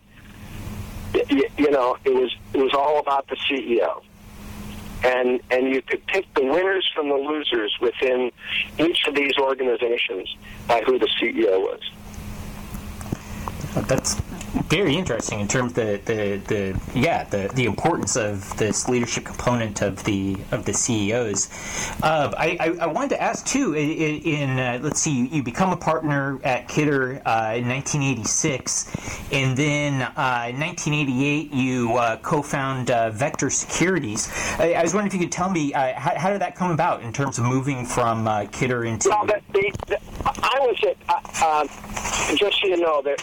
it was all about the CEO. And you could pick the winners from the losers within each of these organizations by who the CEO was. Very interesting in terms of the importance of this leadership component of the CEOs. I wanted to ask too. Let's see, you become a partner at Kidder in 1986, and then in 1988 you co-found Vector Securities. I was wondering if you could tell me how did that come about in terms of moving from Kidder into. Well, I was just so you know that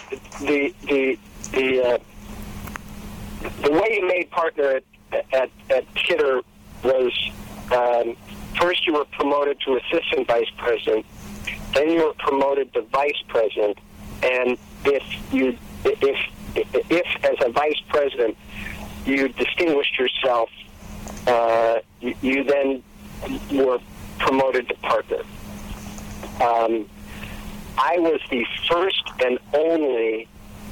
the way you made partner at Kidder was first you were promoted to assistant vice president, then you were promoted to vice president, and if as a vice president you distinguished yourself, you then were promoted to partner. I was the first and only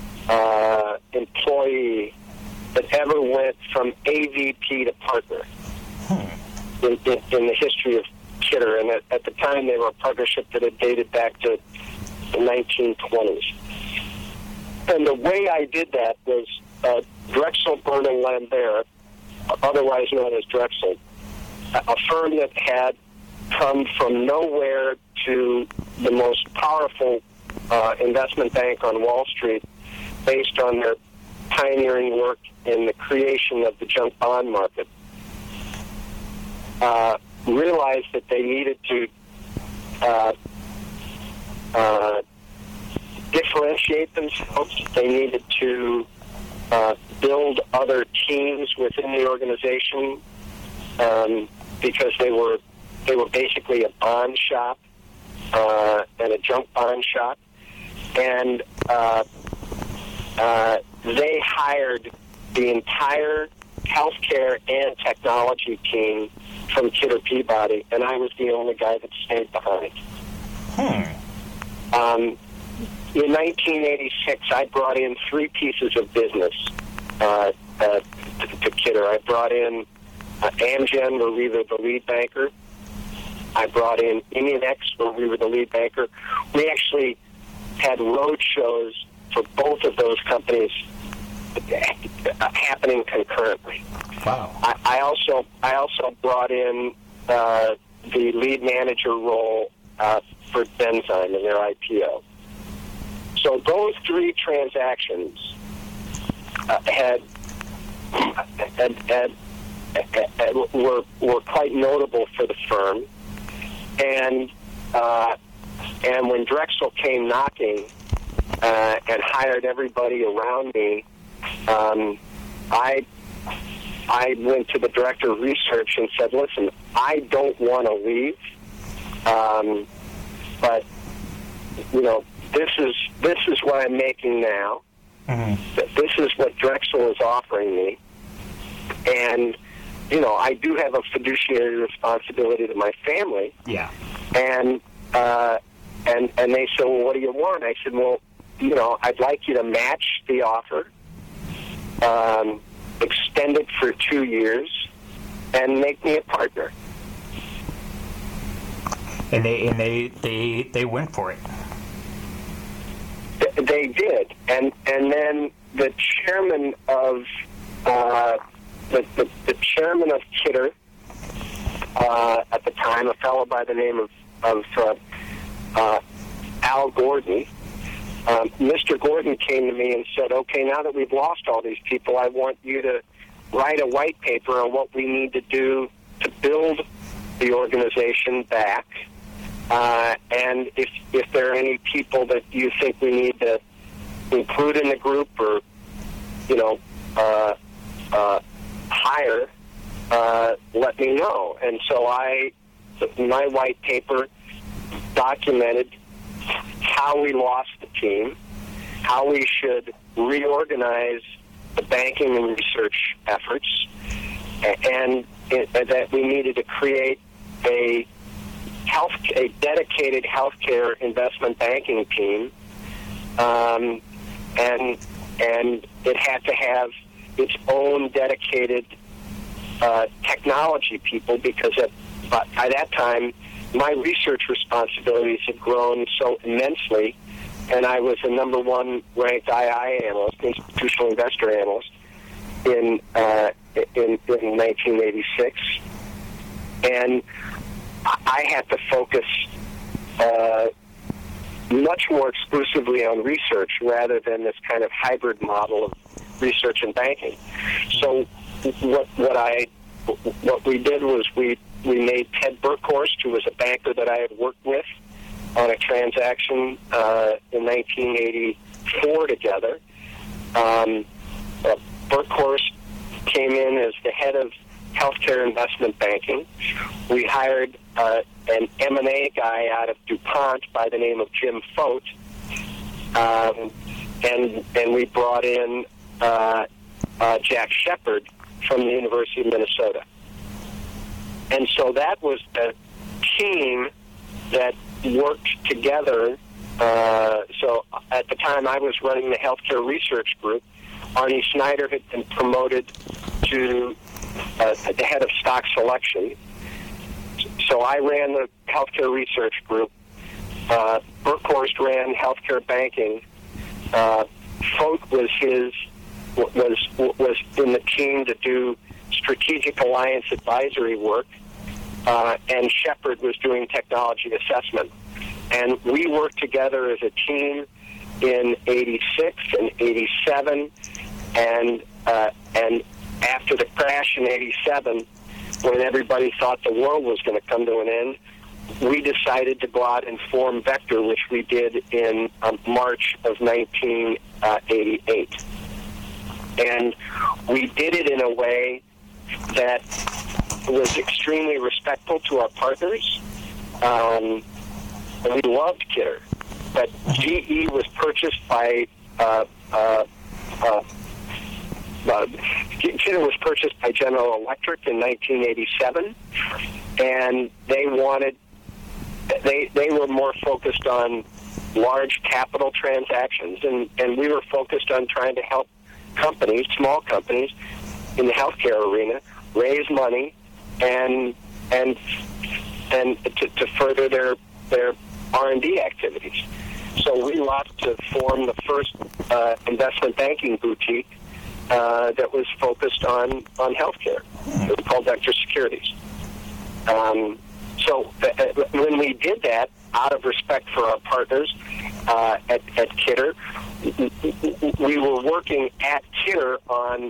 employee that ever went from AVP to partner in the history of Kidder. And at the time, they were a partnership that had dated back to the 1920s. And the way I did that was Drexel Burnham Lambert, otherwise known as Drexel, a firm that had come from nowhere to the most powerful investment bank on Wall Street based on their pioneering work in the creation of the junk bond market, realized that they needed to differentiate themselves. They needed to build other teams within the organization because they were basically a bond shop and a junk bond shop, and they hired the entire healthcare and technology team from Kidder Peabody, and I was the only guy that stayed behind. In 1986, I brought in three pieces of business to Kidder. I brought in Amgen, where we were the lead banker. I brought in Immunex, where we were the lead banker. We actually had road shows for both of those companies happening concurrently. Wow. I also brought in the lead manager role for Benzyme in their IPO. So those three transactions were quite notable for the firm, and when Drexel came knocking and hired everybody around me, I went to the director of research and said, "Listen, I don't want to leave, but this is what I'm making now. This is what Drexel is offering me, and I do have a fiduciary responsibility to my family." Yeah. And they said, "Well, what do you want?" I said, "Well, I'd like you to match the offer, extend it for 2 years, and make me a partner." And they went for it. They did, and then the chairman of the chairman of Kidder at the time, a fellow by the name of Al Gordon. Mr. Gordon came to me and said, "Okay, now that we've lost all these people, I want you to write a white paper on what we need to do to build the organization back. And if there are any people that you think we need to include in the group or, hire, let me know." And so my white paper documented how we lost the team, how we should reorganize the banking and research efforts, and that we needed to create a dedicated healthcare investment banking team, and it had to have its own dedicated technology people, because by that time my research responsibilities had grown so immensely and I was the number one ranked II analyst, institutional investor analyst, in 1986, and I had to focus much more exclusively on research rather than this kind of hybrid model of research and banking. So what we did was we made Ted Burkhorst, who was a banker that I had worked with on a transaction in 1984 together. Burkhorst came in as the head of healthcare investment banking. We hired an M&A guy out of DuPont by the name of Jim Fote, and we brought in Jack Shepard from the University of Minnesota. And so that was the team that worked together. So at the time I was running the healthcare research group. Arnie Schneider had been promoted to the head of stock selection. So I ran the healthcare research group. Burkhorst ran healthcare banking. Fote was in the team to do strategic alliance advisory work, and Shepard was doing technology assessment. And we worked together as a team in 86 and 87, and after the crash in 87, when everybody thought the world was going to come to an end, we decided to go out and form Vector, which we did in March of 1988. And we did it in a way that was extremely respectful to our partners. And we loved Kidder. But GE was purchased by Kidder was purchased by General Electric in 1987, and they were more focused on large capital transactions, and we were focused on trying to help companies, small companies, in the healthcare arena, raise money and to further their R&D activities. So we left to form the first investment banking boutique that was focused on healthcare. It was called Vector Securities. So when we did that, out of respect for our partners at Kidder, we were working at Kidder on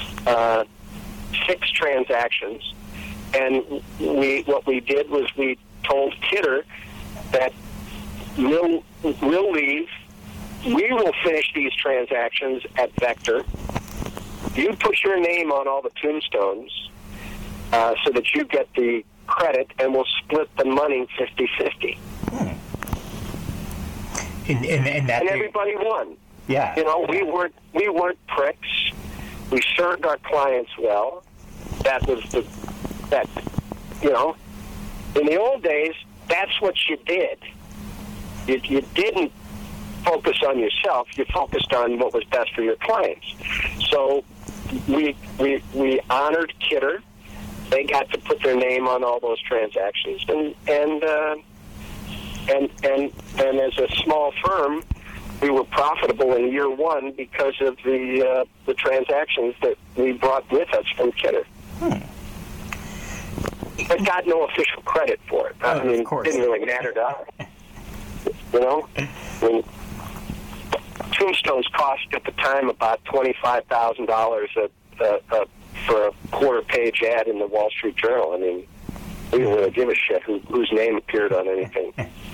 6 transactions, and what we did was we told Kidder that we'll leave, we will finish these transactions at Vector. You put your name on all the tombstones so that you get the credit, and we'll split the money 50-50. And everybody won. Yeah. You know, we weren't pricks. We served our clients well. That was you know, in the old days, that's what you did. You didn't focus on yourself. You focused on what was best for your clients. So we honored Kidder. They got to put their name on all those transactions, and as a small firm, we were profitable in year one because of the transactions that we brought with us from Kidder. But got no official credit for it. I mean, it didn't really matter to us. You know, when tombstones cost at the time about $25,000 for a quarter-page ad in the Wall Street Journal. I mean, we didn't really give a shit whose name appeared on anything.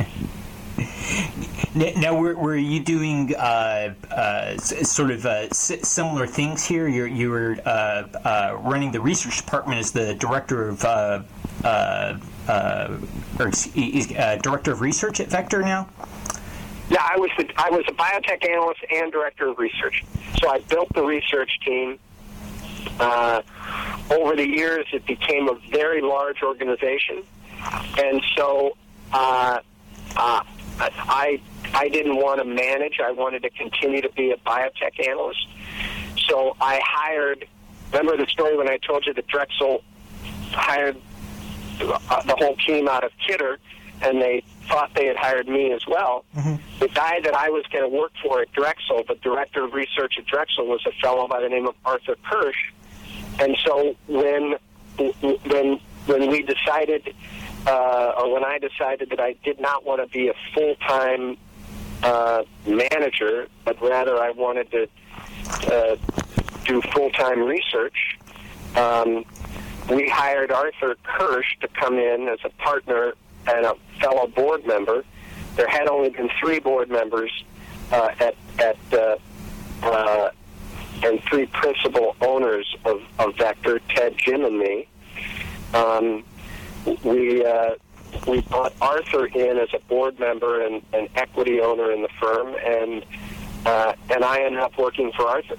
Now, were you doing sort of similar things here? You were running the research department as the director of director of research at Vector now. Yeah, I was a biotech analyst and director of research. So I built the research team. Over the years, it became a very large organization, and so I didn't want to manage. I wanted to continue to be a biotech analyst. So I hired. Remember the story when I told you that Drexel hired the whole team out of Kidder, and they thought they had hired me as well. Mm-hmm. The guy that I was going to work for at Drexel, the director of research at Drexel, was a fellow by the name of Arthur Kirsch. And so when we decided, or when I decided that I did not want to be a full-time manager, but rather I wanted to do full-time research, we hired Arthur Kirsch to come in as a partner and a fellow board member. There had only been 3 board members and 3 principal owners of Vector, Ted, Jim, and me. We brought Arthur in as a board member and an equity owner in the firm, and I ended up working for Arthur.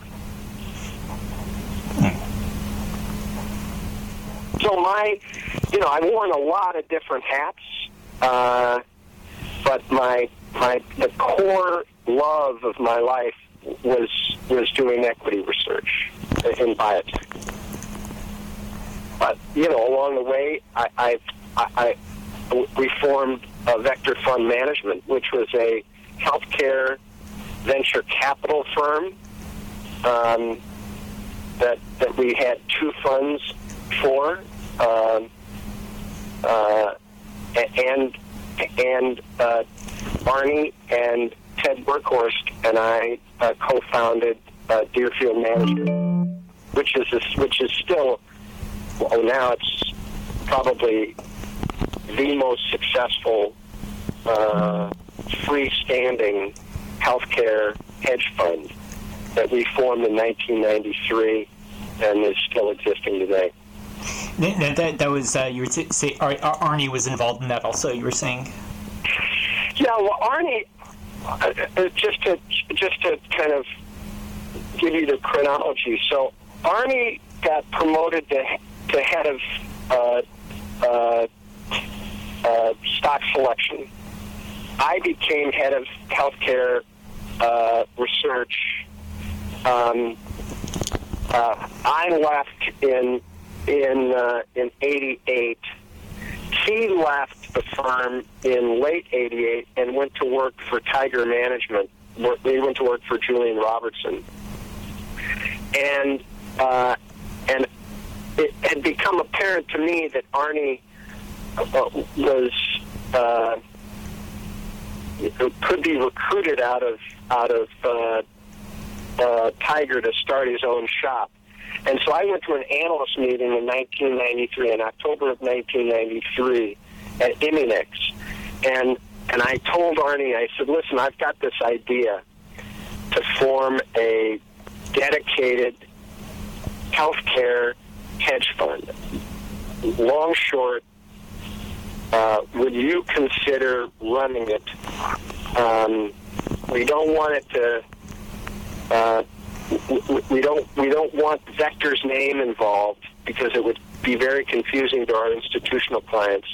So I've worn a lot of different hats, but the core love of my life was doing equity research in biotech. But along the way, we formed Vector Fund Management, which was a healthcare venture capital firm that we had 2 funds for, and Barney and Ted Burkhorst and I co-founded Deerfield Management, which is still, now it's probably the most successful freestanding healthcare hedge fund that we formed in 1993 and is still existing today. That was you were say Arnie was involved in that also. You were saying. Yeah, well, Arnie, just to kind of give you the chronology. So Arnie got promoted to head of stock selection. I became head of healthcare research. I left in 88. He left the firm in late 88 and went to work for Tiger Management. He went to work for Julian Robertson. And it had become apparent to me that Arnie could be recruited out of Tiger to start his own shop. And so I went to an analyst meeting in 1993, in October of 1993, at Immunex. And I told Arnie, I said, listen, I've got this idea to form a dedicated healthcare hedge fund. Long, short, would you consider running it? We don't want it to... We don't want Vector's name involved because it would be very confusing to our institutional clients.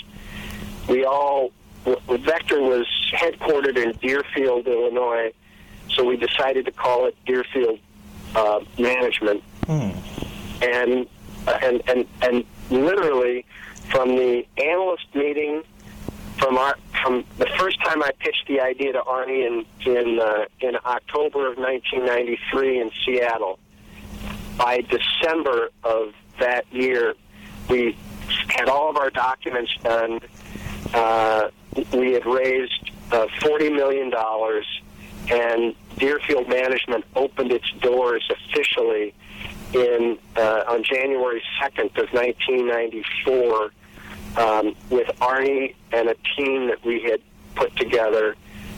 Vector was headquartered in Deerfield, Illinois, so we decided to call it Deerfield Management. And literally from the analyst meeting, from the first time I pitched the idea to Arnie in October of 1993 in Seattle, by December of that year, we had all of our documents done. We had raised $40 million, and Deerfield Management opened its doors officially on January 2nd of 1994. With Arnie and a team that we had put together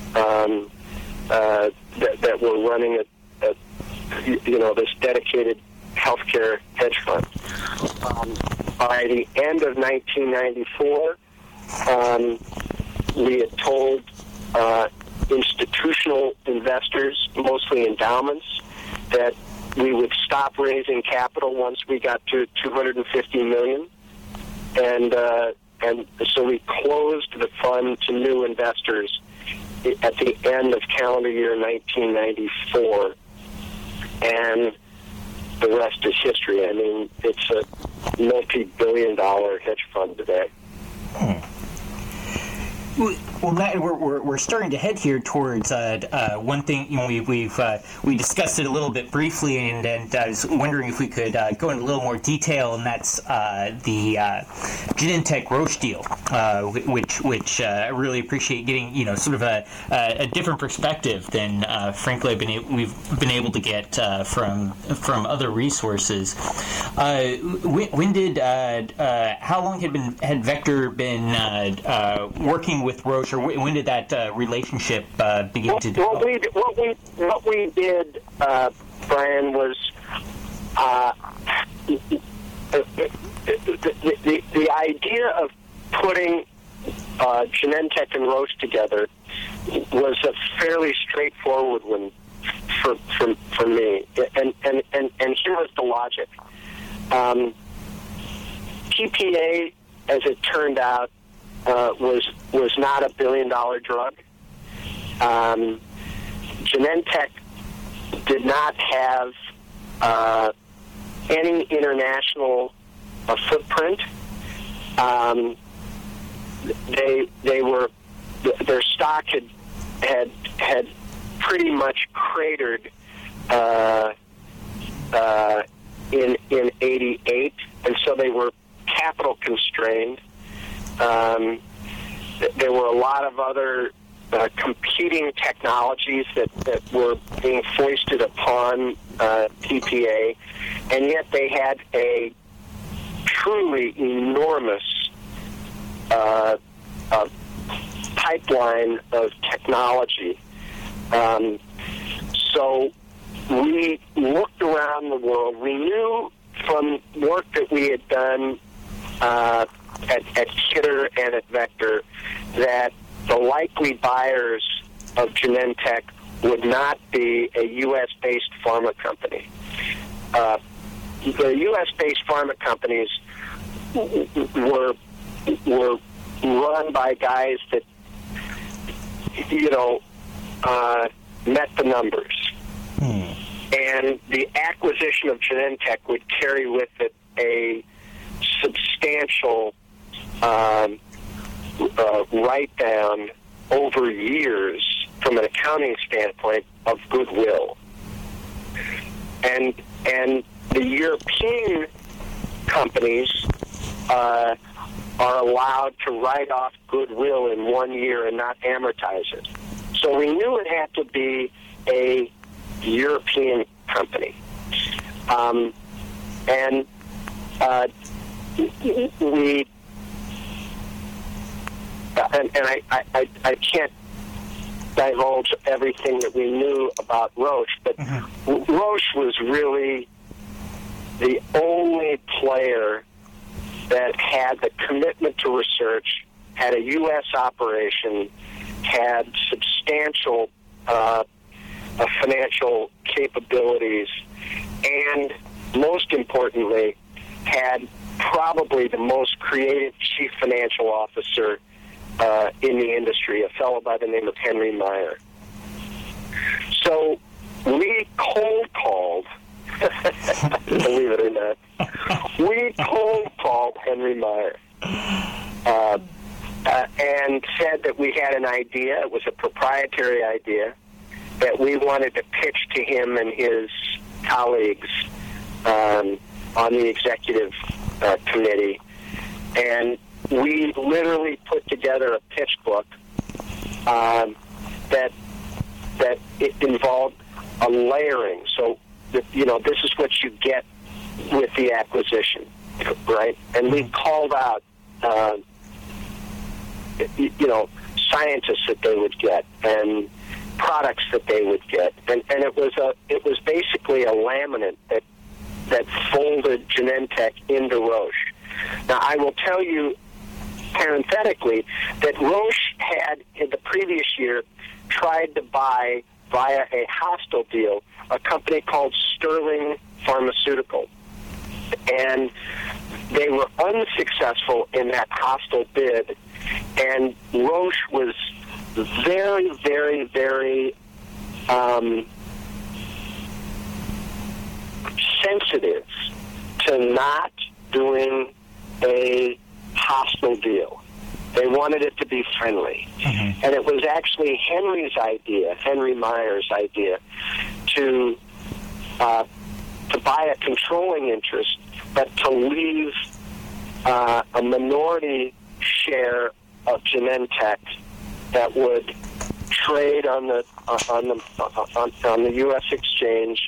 that were running this dedicated healthcare hedge fund. By the end of 1994, we had told institutional investors, mostly endowments, that we would stop raising capital once we got to $250 million. And so we closed the fund to new investors at the end of calendar year 1994. And the rest is history. I mean, it's a multi-billion-dollar hedge fund today. Well, Matt, we're starting to head here towards one thing. We discussed it a little bit briefly, and I was wondering if we could go into a little more detail, and that's the Genentech Roche deal, which I really appreciate getting sort of a different perspective than frankly we've been able to get from other resources. When did how long had Vector been working with Roche, or when did that relationship begin to develop? What we did, Brian, was the idea of putting Genentech and Roche together was a fairly straightforward one for me, and here was the logic. TPA, as it turned out, was not $1 billion drug. Genentech did not have any international footprint. Their stock had pretty much cratered in '88, and so they were capital constrained. There were a lot of other competing technologies that were being foisted upon TPA, and yet they had a truly enormous pipeline of technology. So we looked around the world. We knew from work that we had done at Kidder and at Vector that the likely buyers of Genentech would not be a U.S.-based pharma company. The U.S.-based pharma companies were run by guys that met the numbers. And the acquisition of Genentech would carry with it a substantial write-down over years from an accounting standpoint of goodwill. And the European companies are allowed to write off goodwill in 1 year and not amortize it. So we knew it had to be a European company. I can't divulge everything that we knew about Roche, but Roche was really the only player that had the commitment to research, had a U.S. operation, had substantial financial capabilities, and most importantly, had probably the most creative chief financial officer in the industry, a fellow by the name of Henry Meyer. So we cold called, believe it or not, we cold called Henry Meyer and said that we had an idea. It was a proprietary idea that we wanted to pitch to him and his colleagues on the executive committee. And we literally put together a pitch book that it involved a layering. So, this is what you get with the acquisition, right? And we called out, scientists that they would get and products that they would get, and it was basically a laminate that folded Genentech into Roche. Now, I will tell you parenthetically that Roche had, in the previous year, tried to buy, via a hostile deal, a company called Sterling Pharmaceutical. And they were unsuccessful in that hostile bid, and Roche was very, very, very sensitive to not doing a hostile deal. They wanted it to be friendly. Mm-hmm. And it was actually Henry Meyer's idea, to buy a controlling interest, but to leave a minority share of Genentech that would trade on the U.S. exchange.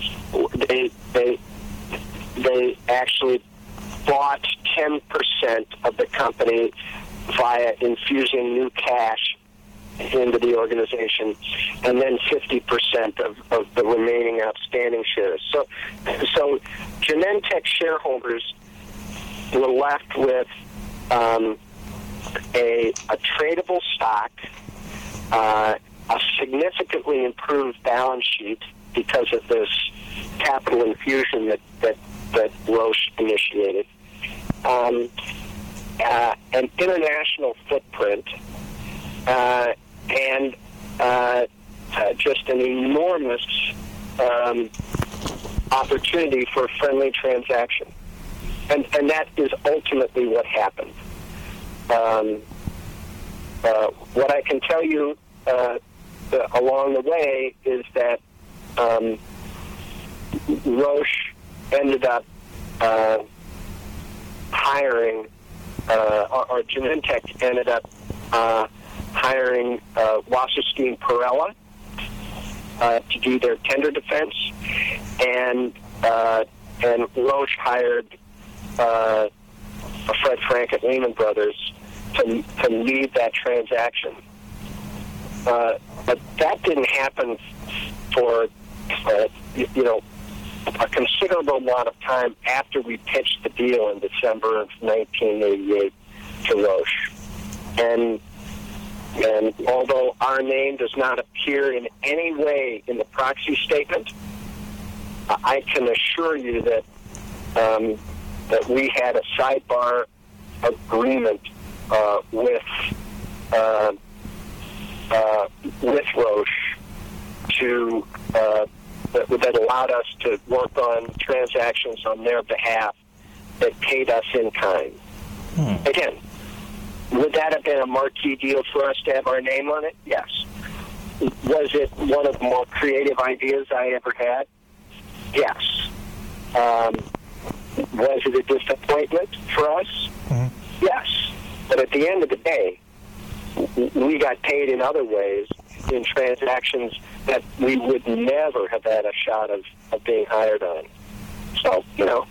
They actually bought 10% of the company via infusing new cash into the organization, and then 50% of the remaining outstanding shares. So Genentech shareholders were left with a tradable stock, a significantly improved balance sheet because of this capital infusion that Roche initiated, an international footprint, and just an enormous opportunity for a friendly transaction. And that is ultimately what happened. What I can tell you along the way is that Roche ended up hiring, or Genentech ended up hiring Wasserstein Perella to do their tender defense, and Roche hired Fred Frank at Lehman Brothers to lead that transaction. But that didn't happen for a considerable amount of time after we pitched the deal in December of 1988 to Roche. And although our name does not appear in any way in the proxy statement, I can assure you that that we had a sidebar agreement with Roche that allowed us to work on transactions on their behalf that paid us in kind. Again, would that have been a marquee deal for us to have our name on it? Yes. Was it one of the more creative ideas I ever had? Yes. Was it a disappointment for us? Mm-hmm. Yes. But at the end of the day, we got paid in other ways in transactions that we would never have had a shot of being hired on. So,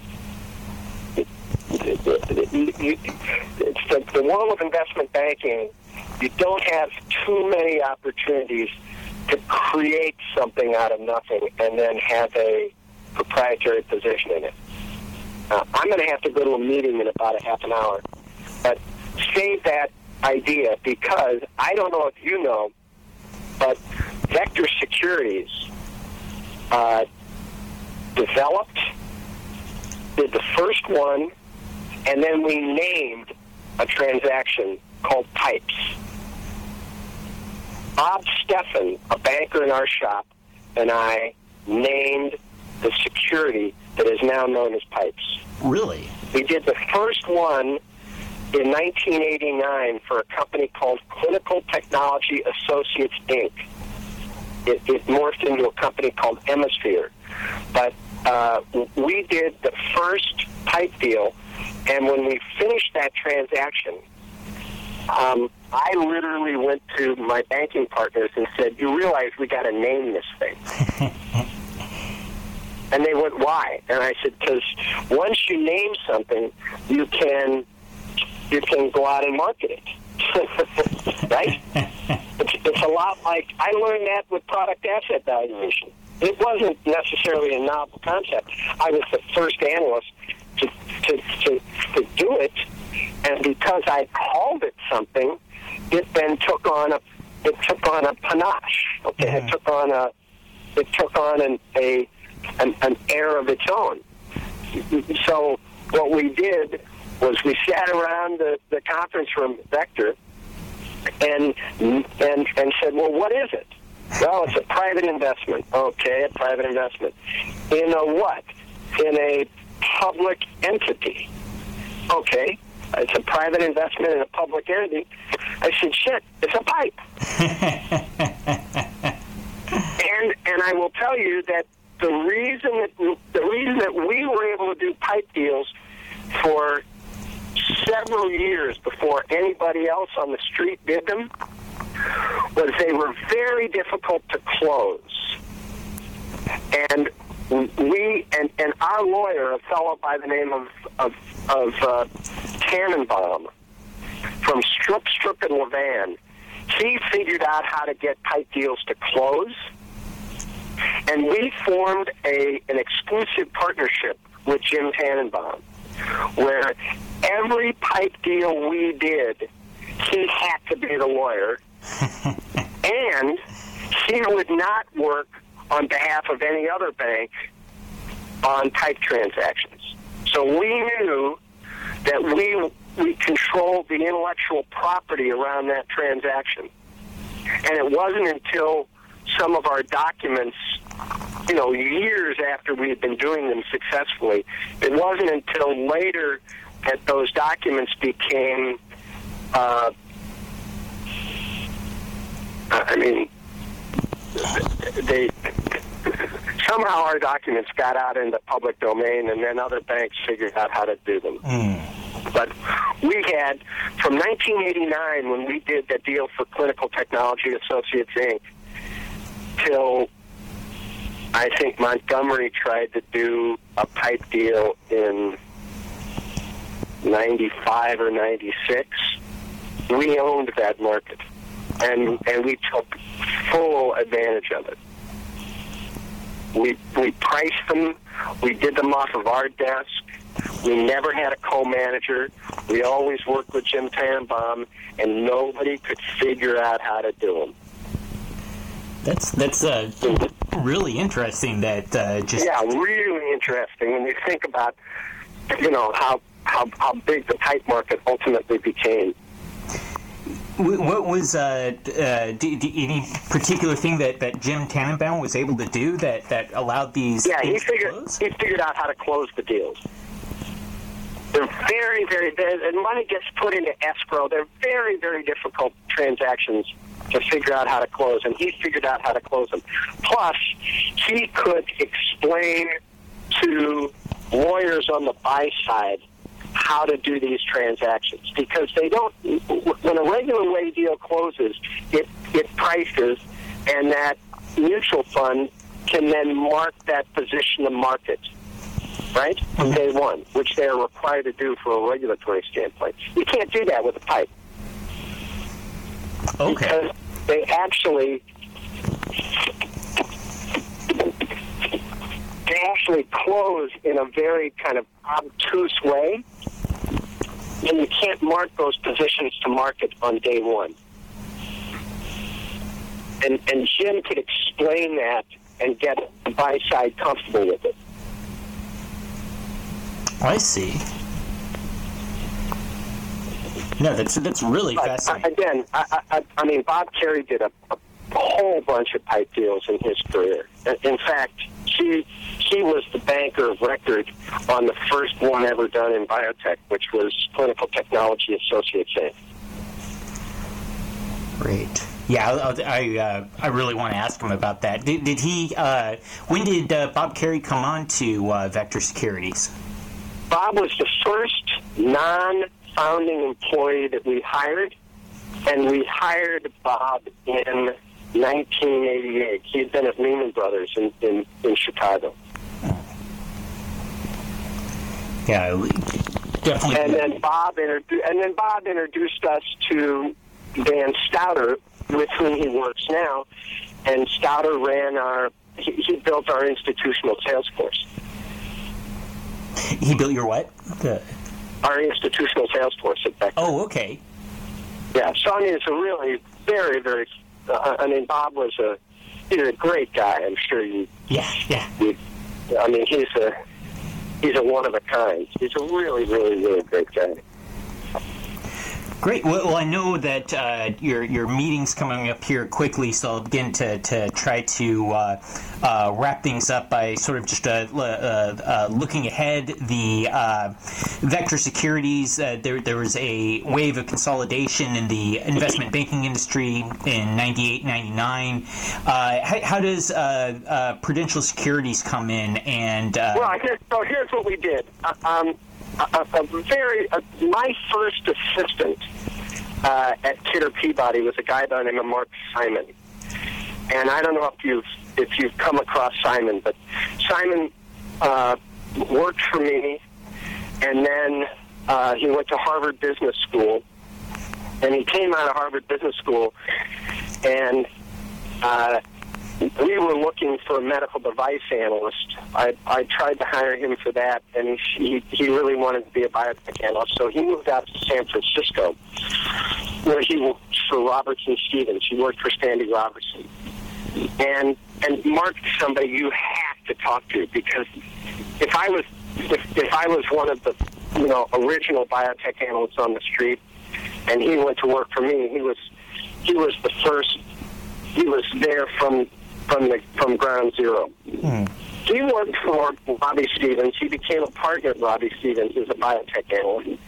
it's the world of investment banking. You don't have too many opportunities to create something out of nothing and then have a proprietary position in it. I'm going to have to go to a meeting in about a half an hour, but save that idea, because I don't know if you know, but Vector Securities developed, did the first one, and then we named a transaction called Pipes. Bob Steffen, a banker in our shop, and I named the security that is now known as Pipes. Really? We did the first one in 1989 for a company called Clinical Technology Associates, Inc. It morphed into a company called Hemisphere. But we did the first pipe deal, and when we finished that transaction, I literally went to my banking partners and said, "You realize we got to name this thing." And they went, "Why?" And I said, "Because once you name something, you can go out and market it." Right? It's a lot like, I learned that with product asset valuation. It wasn't necessarily a novel concept. I was the first analyst to do it, and because I called it something, it then took on a panache. Okay, mm-hmm. It took on an air of its own. So what we did was we sat around the conference room at Vector and said, "Well, what is it?" "Well, it's a private investment." "Okay, a private investment. In a what?" "In a public entity." "Okay, it's a private investment in a public entity. I said, shit, it's a pipe. and I will tell you that the reason that we were able to do pipe deals for several years before anybody else on the street did them was they were very difficult to close. And and our lawyer, a fellow by the name of Tannenbaum from Strupp and Levan, he figured out how to get pipe deals to close, and we formed an exclusive partnership with Jim Tannenbaum, where every pipe deal we did, he had to be the lawyer, and he would not work on behalf of any other bank on pipe transactions. So we knew that we controlled the intellectual property around that transaction. And it wasn't until some of our documents, years after we had been doing them successfully, it wasn't until later that those documents became, somehow our documents got out in the public domain, and then other banks figured out how to do them. But we had, from 1989, when we did that deal for Clinical Technology Associates, Inc., till I think Montgomery tried to do a pipe deal in 95 or 96, we owned that market. And we took full advantage of it. We priced them. We did them off of our desk. We never had a co-manager. We always worked with Jim Tannenbaum, and nobody could figure out how to do them. That's really interesting. Really interesting when you think about how big the pipe market ultimately became. What was any particular thing that Jim Tannenbaum was able to do that allowed these? Yeah, he figured out how to close the deals. They're very, very, and money gets put into escrow. They're very, very difficult transactions to figure out how to close, and he figured out how to close them. Plus, he could explain to lawyers on the buy side how to do these transactions, because they don't. When a regular way deal closes, it prices, and that mutual fund can then mark that position to market, right, from day one, which they are required to do from a regulatory standpoint. You can't do that with a pipe. Okay. Because they actually close in a very kind of obtuse way, and you can't mark those positions to market on day one. And Jim could explain that and get the buy side comfortable with it. I see. No, that's really fascinating. Again, I mean, Bob Carey did a whole bunch of pipe deals in his career. In fact, he was the banker of record on the first one ever done in biotech, which was Clinical Technology Associates, Inc. Great. Yeah, I really want to ask him about that. Did he? When did Bob Carey come on to Vector Securities? Bob was the first non-founding employee that we hired, and we hired Bob in 1988. He had been at Lehman Brothers in Chicago. Yeah, definitely. And then Bob introduced us to Dan Stouter, with whom he works now. And Stouter ran he built our institutional sales force. He built your what? Our institutional sales force at Vector. Oh, okay. Yeah, so I mean, it's a really very, very. Bob was he's a great guy. I'm sure you. Yeah. I mean, he's a one of a kind. He's a really, really, really great guy. Great. Well, I know that your meeting's coming up here quickly, so I'll begin to try to wrap things up by sort of just looking ahead. The Vector Securities, there was a wave of consolidation in the investment banking industry in 98, 99. How does Prudential Securities come in? And here's what we did. My first assistant at Kidder Peabody was a guy by the name of Mark Simon, and I don't know if you've come across Simon, but Simon worked for me, and then he went to Harvard Business School, and he came out of Harvard Business School, and we were looking for a medical device analyst. I tried to hire him for that, and he really wanted to be a biotech analyst. So he moved out to San Francisco, where he worked for Robertson Stevens. He worked for Sandy Robertson. And Mark is somebody you have to talk to, because if I was one of the original biotech analysts on the street, and he went to work for me, he was the first. He was there from ground zero. He worked for Robbie Stevens. He became a partner at Robbie Stevens as a biotech analyst.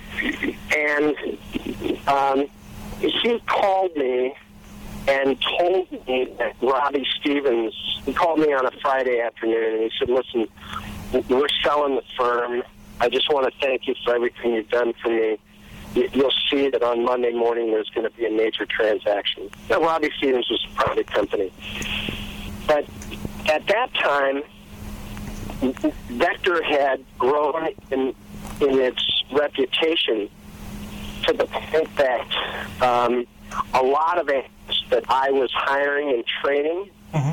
And he called me and told me that Robbie Stevens, he called me on a Friday afternoon, and he said, listen, we're selling the firm. I just want to thank you for everything you've done for me. You'll see that on Monday morning there's going to be a major transaction. Now, Robbie Stevens was a private company. But at that time, Vector had grown in its reputation to the point that a lot of analysts that I was hiring and training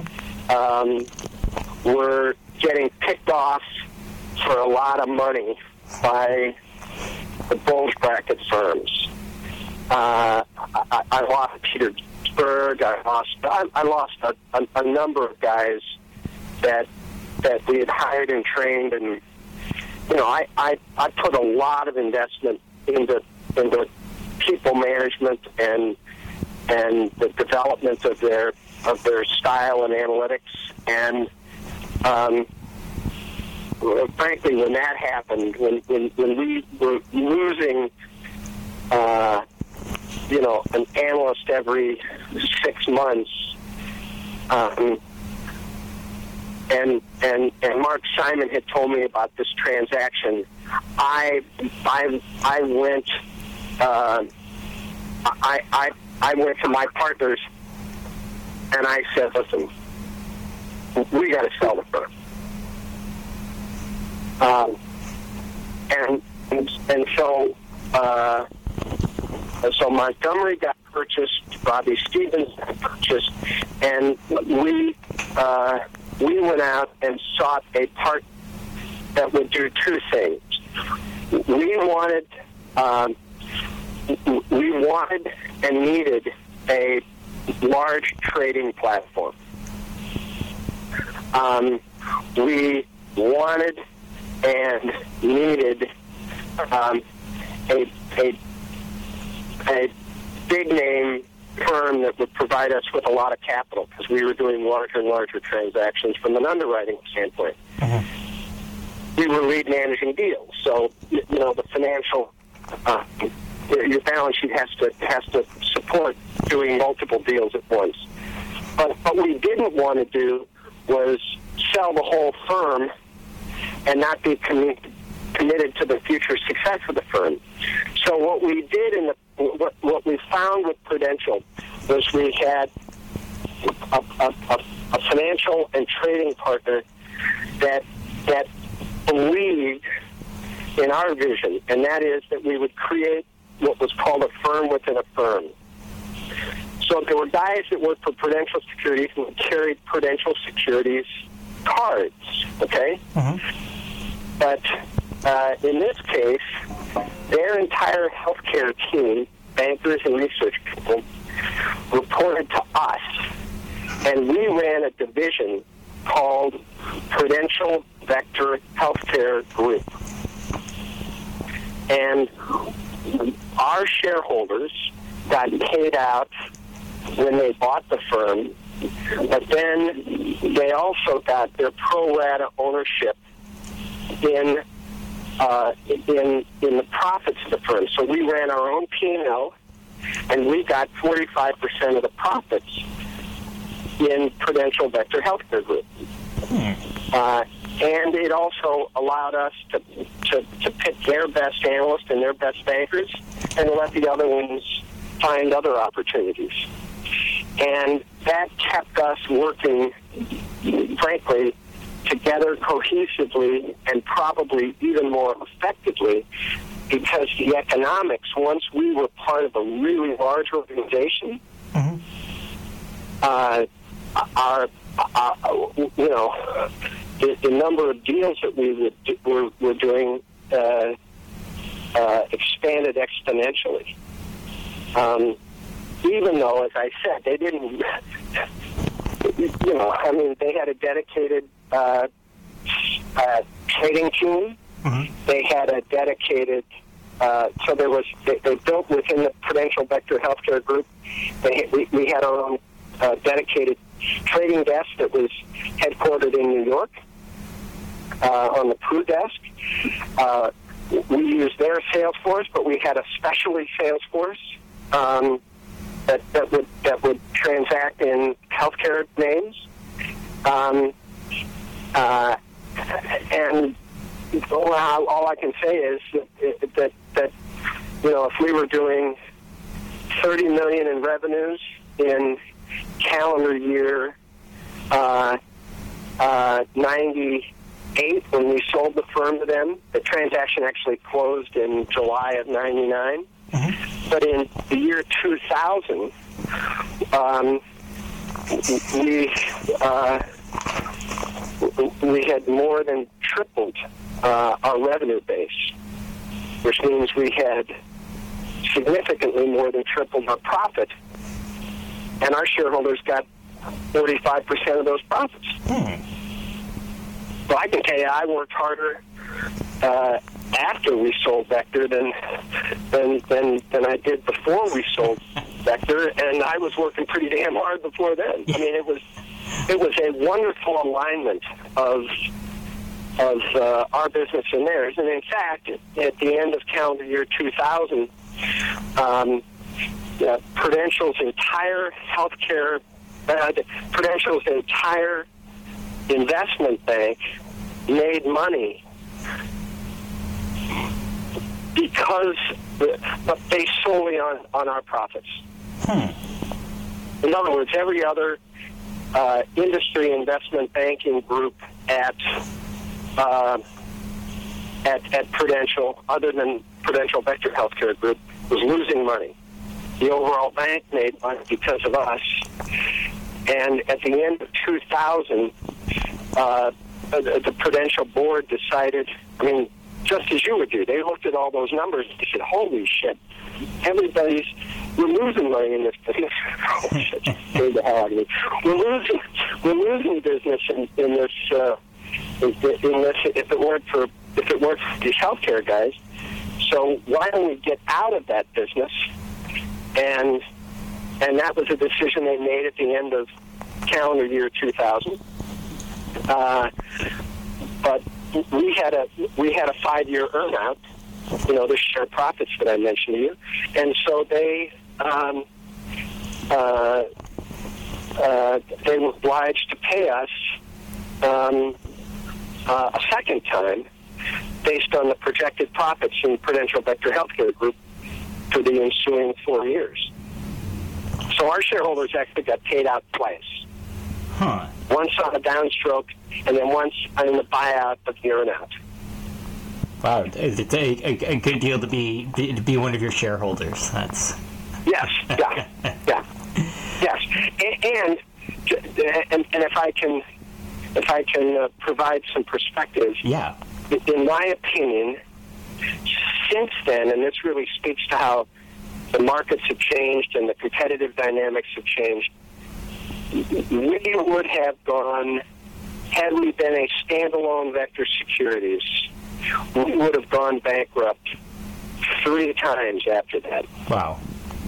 were getting picked off for a lot of money by the bulge bracket firms. I lost Peter Berg. I lost a number of guys that we had hired and trained, and I put a lot of investment into people management and the development of their style and analytics. And frankly, when that happened, when we were losing an analyst every 6 months, and Mark Simon had told me about this transaction, I went I went to my partners and I said, listen, we got to sell the firm. So Montgomery got purchased, Robbie Stevens got purchased, and we went out and sought a partner that would do two things. We wanted and needed a large trading platform. We wanted and needed a big name firm that would provide us with a lot of capital, because we were doing larger and larger transactions from an underwriting standpoint. We were lead managing deals, so the financial your balance sheet has to support doing multiple deals at once. But what we didn't want to do was sell the whole firm and not be committed to the future success of the firm. So what we did what we found with Prudential was we had a financial and trading partner that believed in our vision, and that is that we would create what was called a firm within a firm. So there were guys that worked for Prudential Securities and carried Prudential Securities cards, okay? But in this case, their entire healthcare team, bankers and research people, reported to us, and we ran a division called Prudential Vector Healthcare Group. And our shareholders got paid out when they bought the firm, but then they also got their pro rata ownership in the profits of the firm. So we ran our own P&L, and we got 45% of the profits in Prudential Vector Healthcare Group. And it also allowed us to pick their best analysts and their best bankers and let the other ones find other opportunities. And that kept us working, frankly, together cohesively and probably even more effectively, because the economics, once we were part of a really large organization, the number of deals that we were doing expanded exponentially. Even though, as I said, they didn't, they had a dedicated trading team. They had a dedicated, so there was, they built within the Prudential Vector Healthcare Group, we had our own dedicated trading desk that was headquartered in New York on the Pru desk. We used their sales force, but we had a specialty sales force that would transact in healthcare names. And all I can say is that if we were doing $30 million in revenues in calendar year 98, when we sold the firm to them, the transaction actually closed in July of 99. But in the year 2000, we had more than tripled our revenue base, which means we had significantly more than tripled our profit, and our shareholders got 45% of those profits. So I can tell you, I worked harder after we sold Vector than I did before we sold Vector, and I was working pretty damn hard before then. I mean, it was a wonderful alignment of our business and theirs. And in fact, at the end of calendar year 2000, Prudential's entire healthcare, Prudential's entire investment bank made money because, but based solely on our profits. In other words, every other industry investment banking group at Prudential, other than Prudential Vector Healthcare Group, was losing money. The overall bank made money because of us. And at the end of 2000, the Prudential board decided, I mean, just as you would do, they looked at all those numbers and said, holy shit, we're losing money in this business. Holy shit, scared the hell out of me. We're losing business in this, if it weren't for these healthcare guys. So why don't we get out of that business? And that was a decision they made at the end of calendar year 2000. But we had a 5-year earnout, the share profits that I mentioned to you, and so they were obliged to pay us a second time based on the projected profits in Prudential Vector Healthcare Group for the ensuing 4 years. So our shareholders actually got paid out twice. Once on a downstroke, and then once on the buyout of the earnout. Wow, it's a good deal to be one of your shareholders. That's yes, yeah. Yes, and if I can provide some perspective. Yeah. In my opinion, since then, and this really speaks to how the markets have changed and the competitive dynamics have changed, we would have gone, had we been a standalone Vector Securities, we would have gone bankrupt 3 times after that. Wow.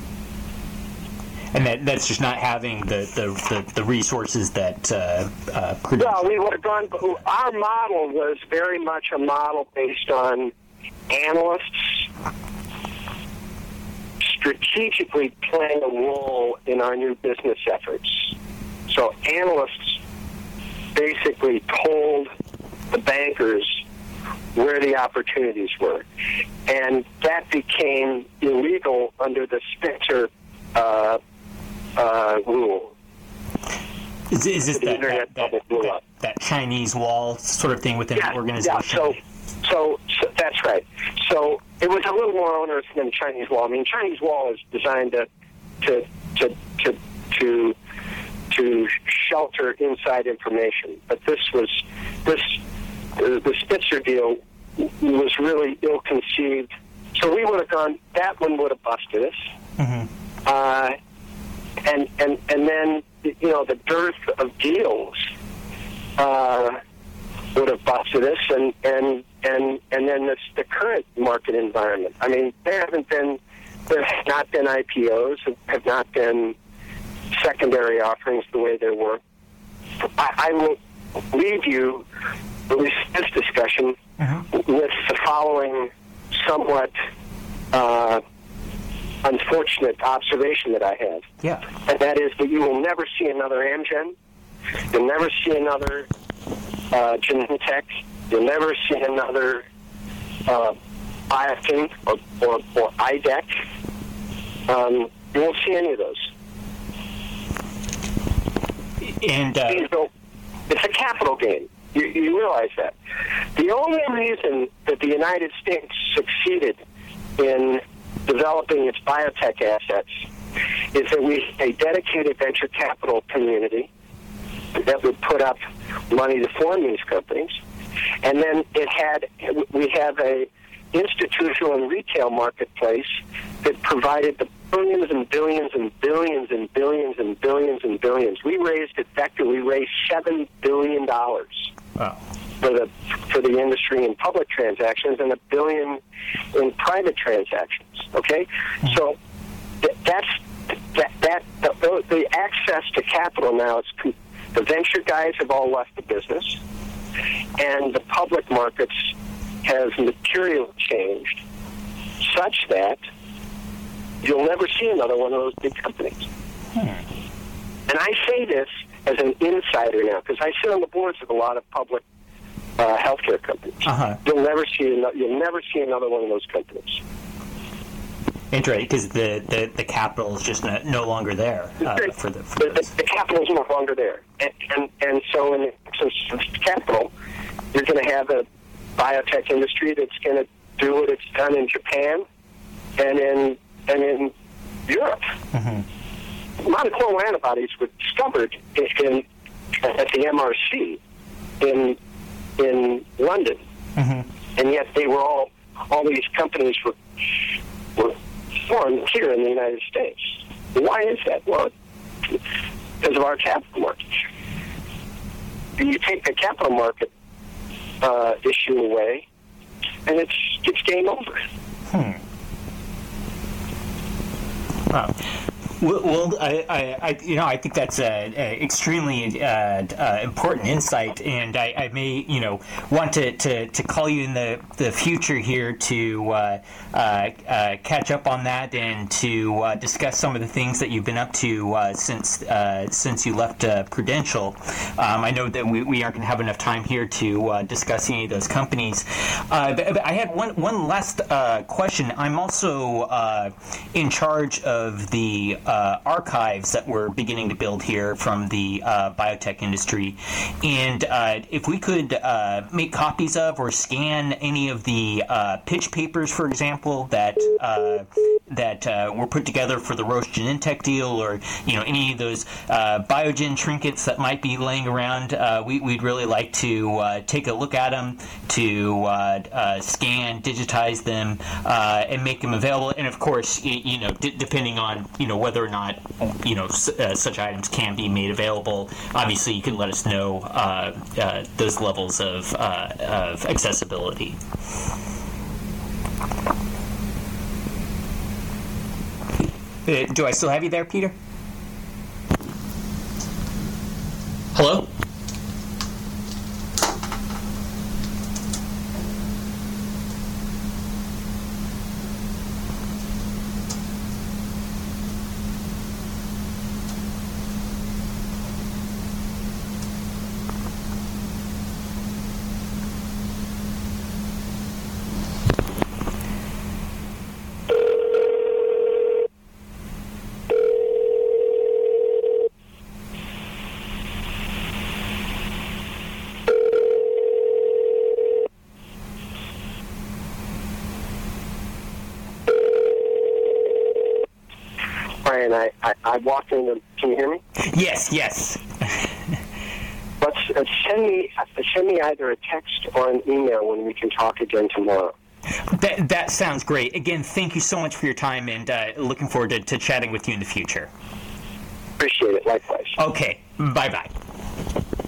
And that's just not having the resources that Prudential. Well, we would have gone. Our model was very much a model based on analysts strategically playing a role in our new business efforts. So analysts basically told the bankers where the opportunities were, and that became illegal under the Spitzer rule. Is this that Chinese wall sort of thing within the organization? Yeah, so that's right. So it was a little more onerous than Chinese wall. I mean, Chinese wall is designed to shelter inside information, but the Spitzer deal was really ill-conceived. So we would have gone. That one would have busted us. Mm-hmm. And then the dearth of deals would have busted us, and then the current market environment. I mean, there have not been IPOs, have not been secondary offerings the way there were. I will leave you with this discussion with the following somewhat unfortunate observation that I have. Yeah. And that is that you will never see another Amgen. You'll never see another Genentech. You'll never see another Biogen or IDEC. You won't see any of those. And it's a capital gain. You realize that. The only reason that the United States succeeded in developing its biotech assets is that we had a dedicated venture capital community that would put up money to form these companies, and then we have a institutional and retail marketplace that provided the billions and billions and billions and billions and billions and billions. We raised $7 billion. Wow. For the industry in public transactions and $1 billion in private transactions. Okay, so the access to capital now. The venture guys have all left the business, and the public markets has materially changed, such that you'll never see another one of those big companies. And I say this as an insider now, because I sit on the boards of a lot of public healthcare companies. You'll never see another one of those companies. Interesting, because the capital is just no longer there for the capital is no longer there, and so in the absence of capital, you're going to have a biotech industry that's going to do what it's done in Japan and in Europe. Monoclonal antibodies were discovered at the MRC in London, and yet they were all these companies were formed here in the United States. Why is that? Well, because of our capital markets. You take the capital market issue away, and it's game over. Wow. Well, I think that's an extremely important insight, and I may, want to call you in the future here to catch up on that and to discuss some of the things that you've been up to since you left Prudential. I know that we aren't going to have enough time here to discuss any of those companies. But I had one last question. I'm also in charge of the archives that we're beginning to build here from the biotech industry, and if we could make copies of or scan any of the pitch papers, for example, that were put together for the Roche Genentech deal, or any of those Biogen trinkets that might be laying around, we'd really like to take a look at them, to scan, digitize them, and make them available. And of course, depending on whether or not such items can be made available, obviously you can let us know those levels of accessibility. Do I still have you there, Peter? Hello? Brian, I walked in. Can you hear me? Yes. Let's send me either a text or an email when we can talk again tomorrow. That sounds great. Again, thank you so much for your time, and looking forward to chatting with you in the future. Appreciate it. Likewise. Okay. Bye-bye.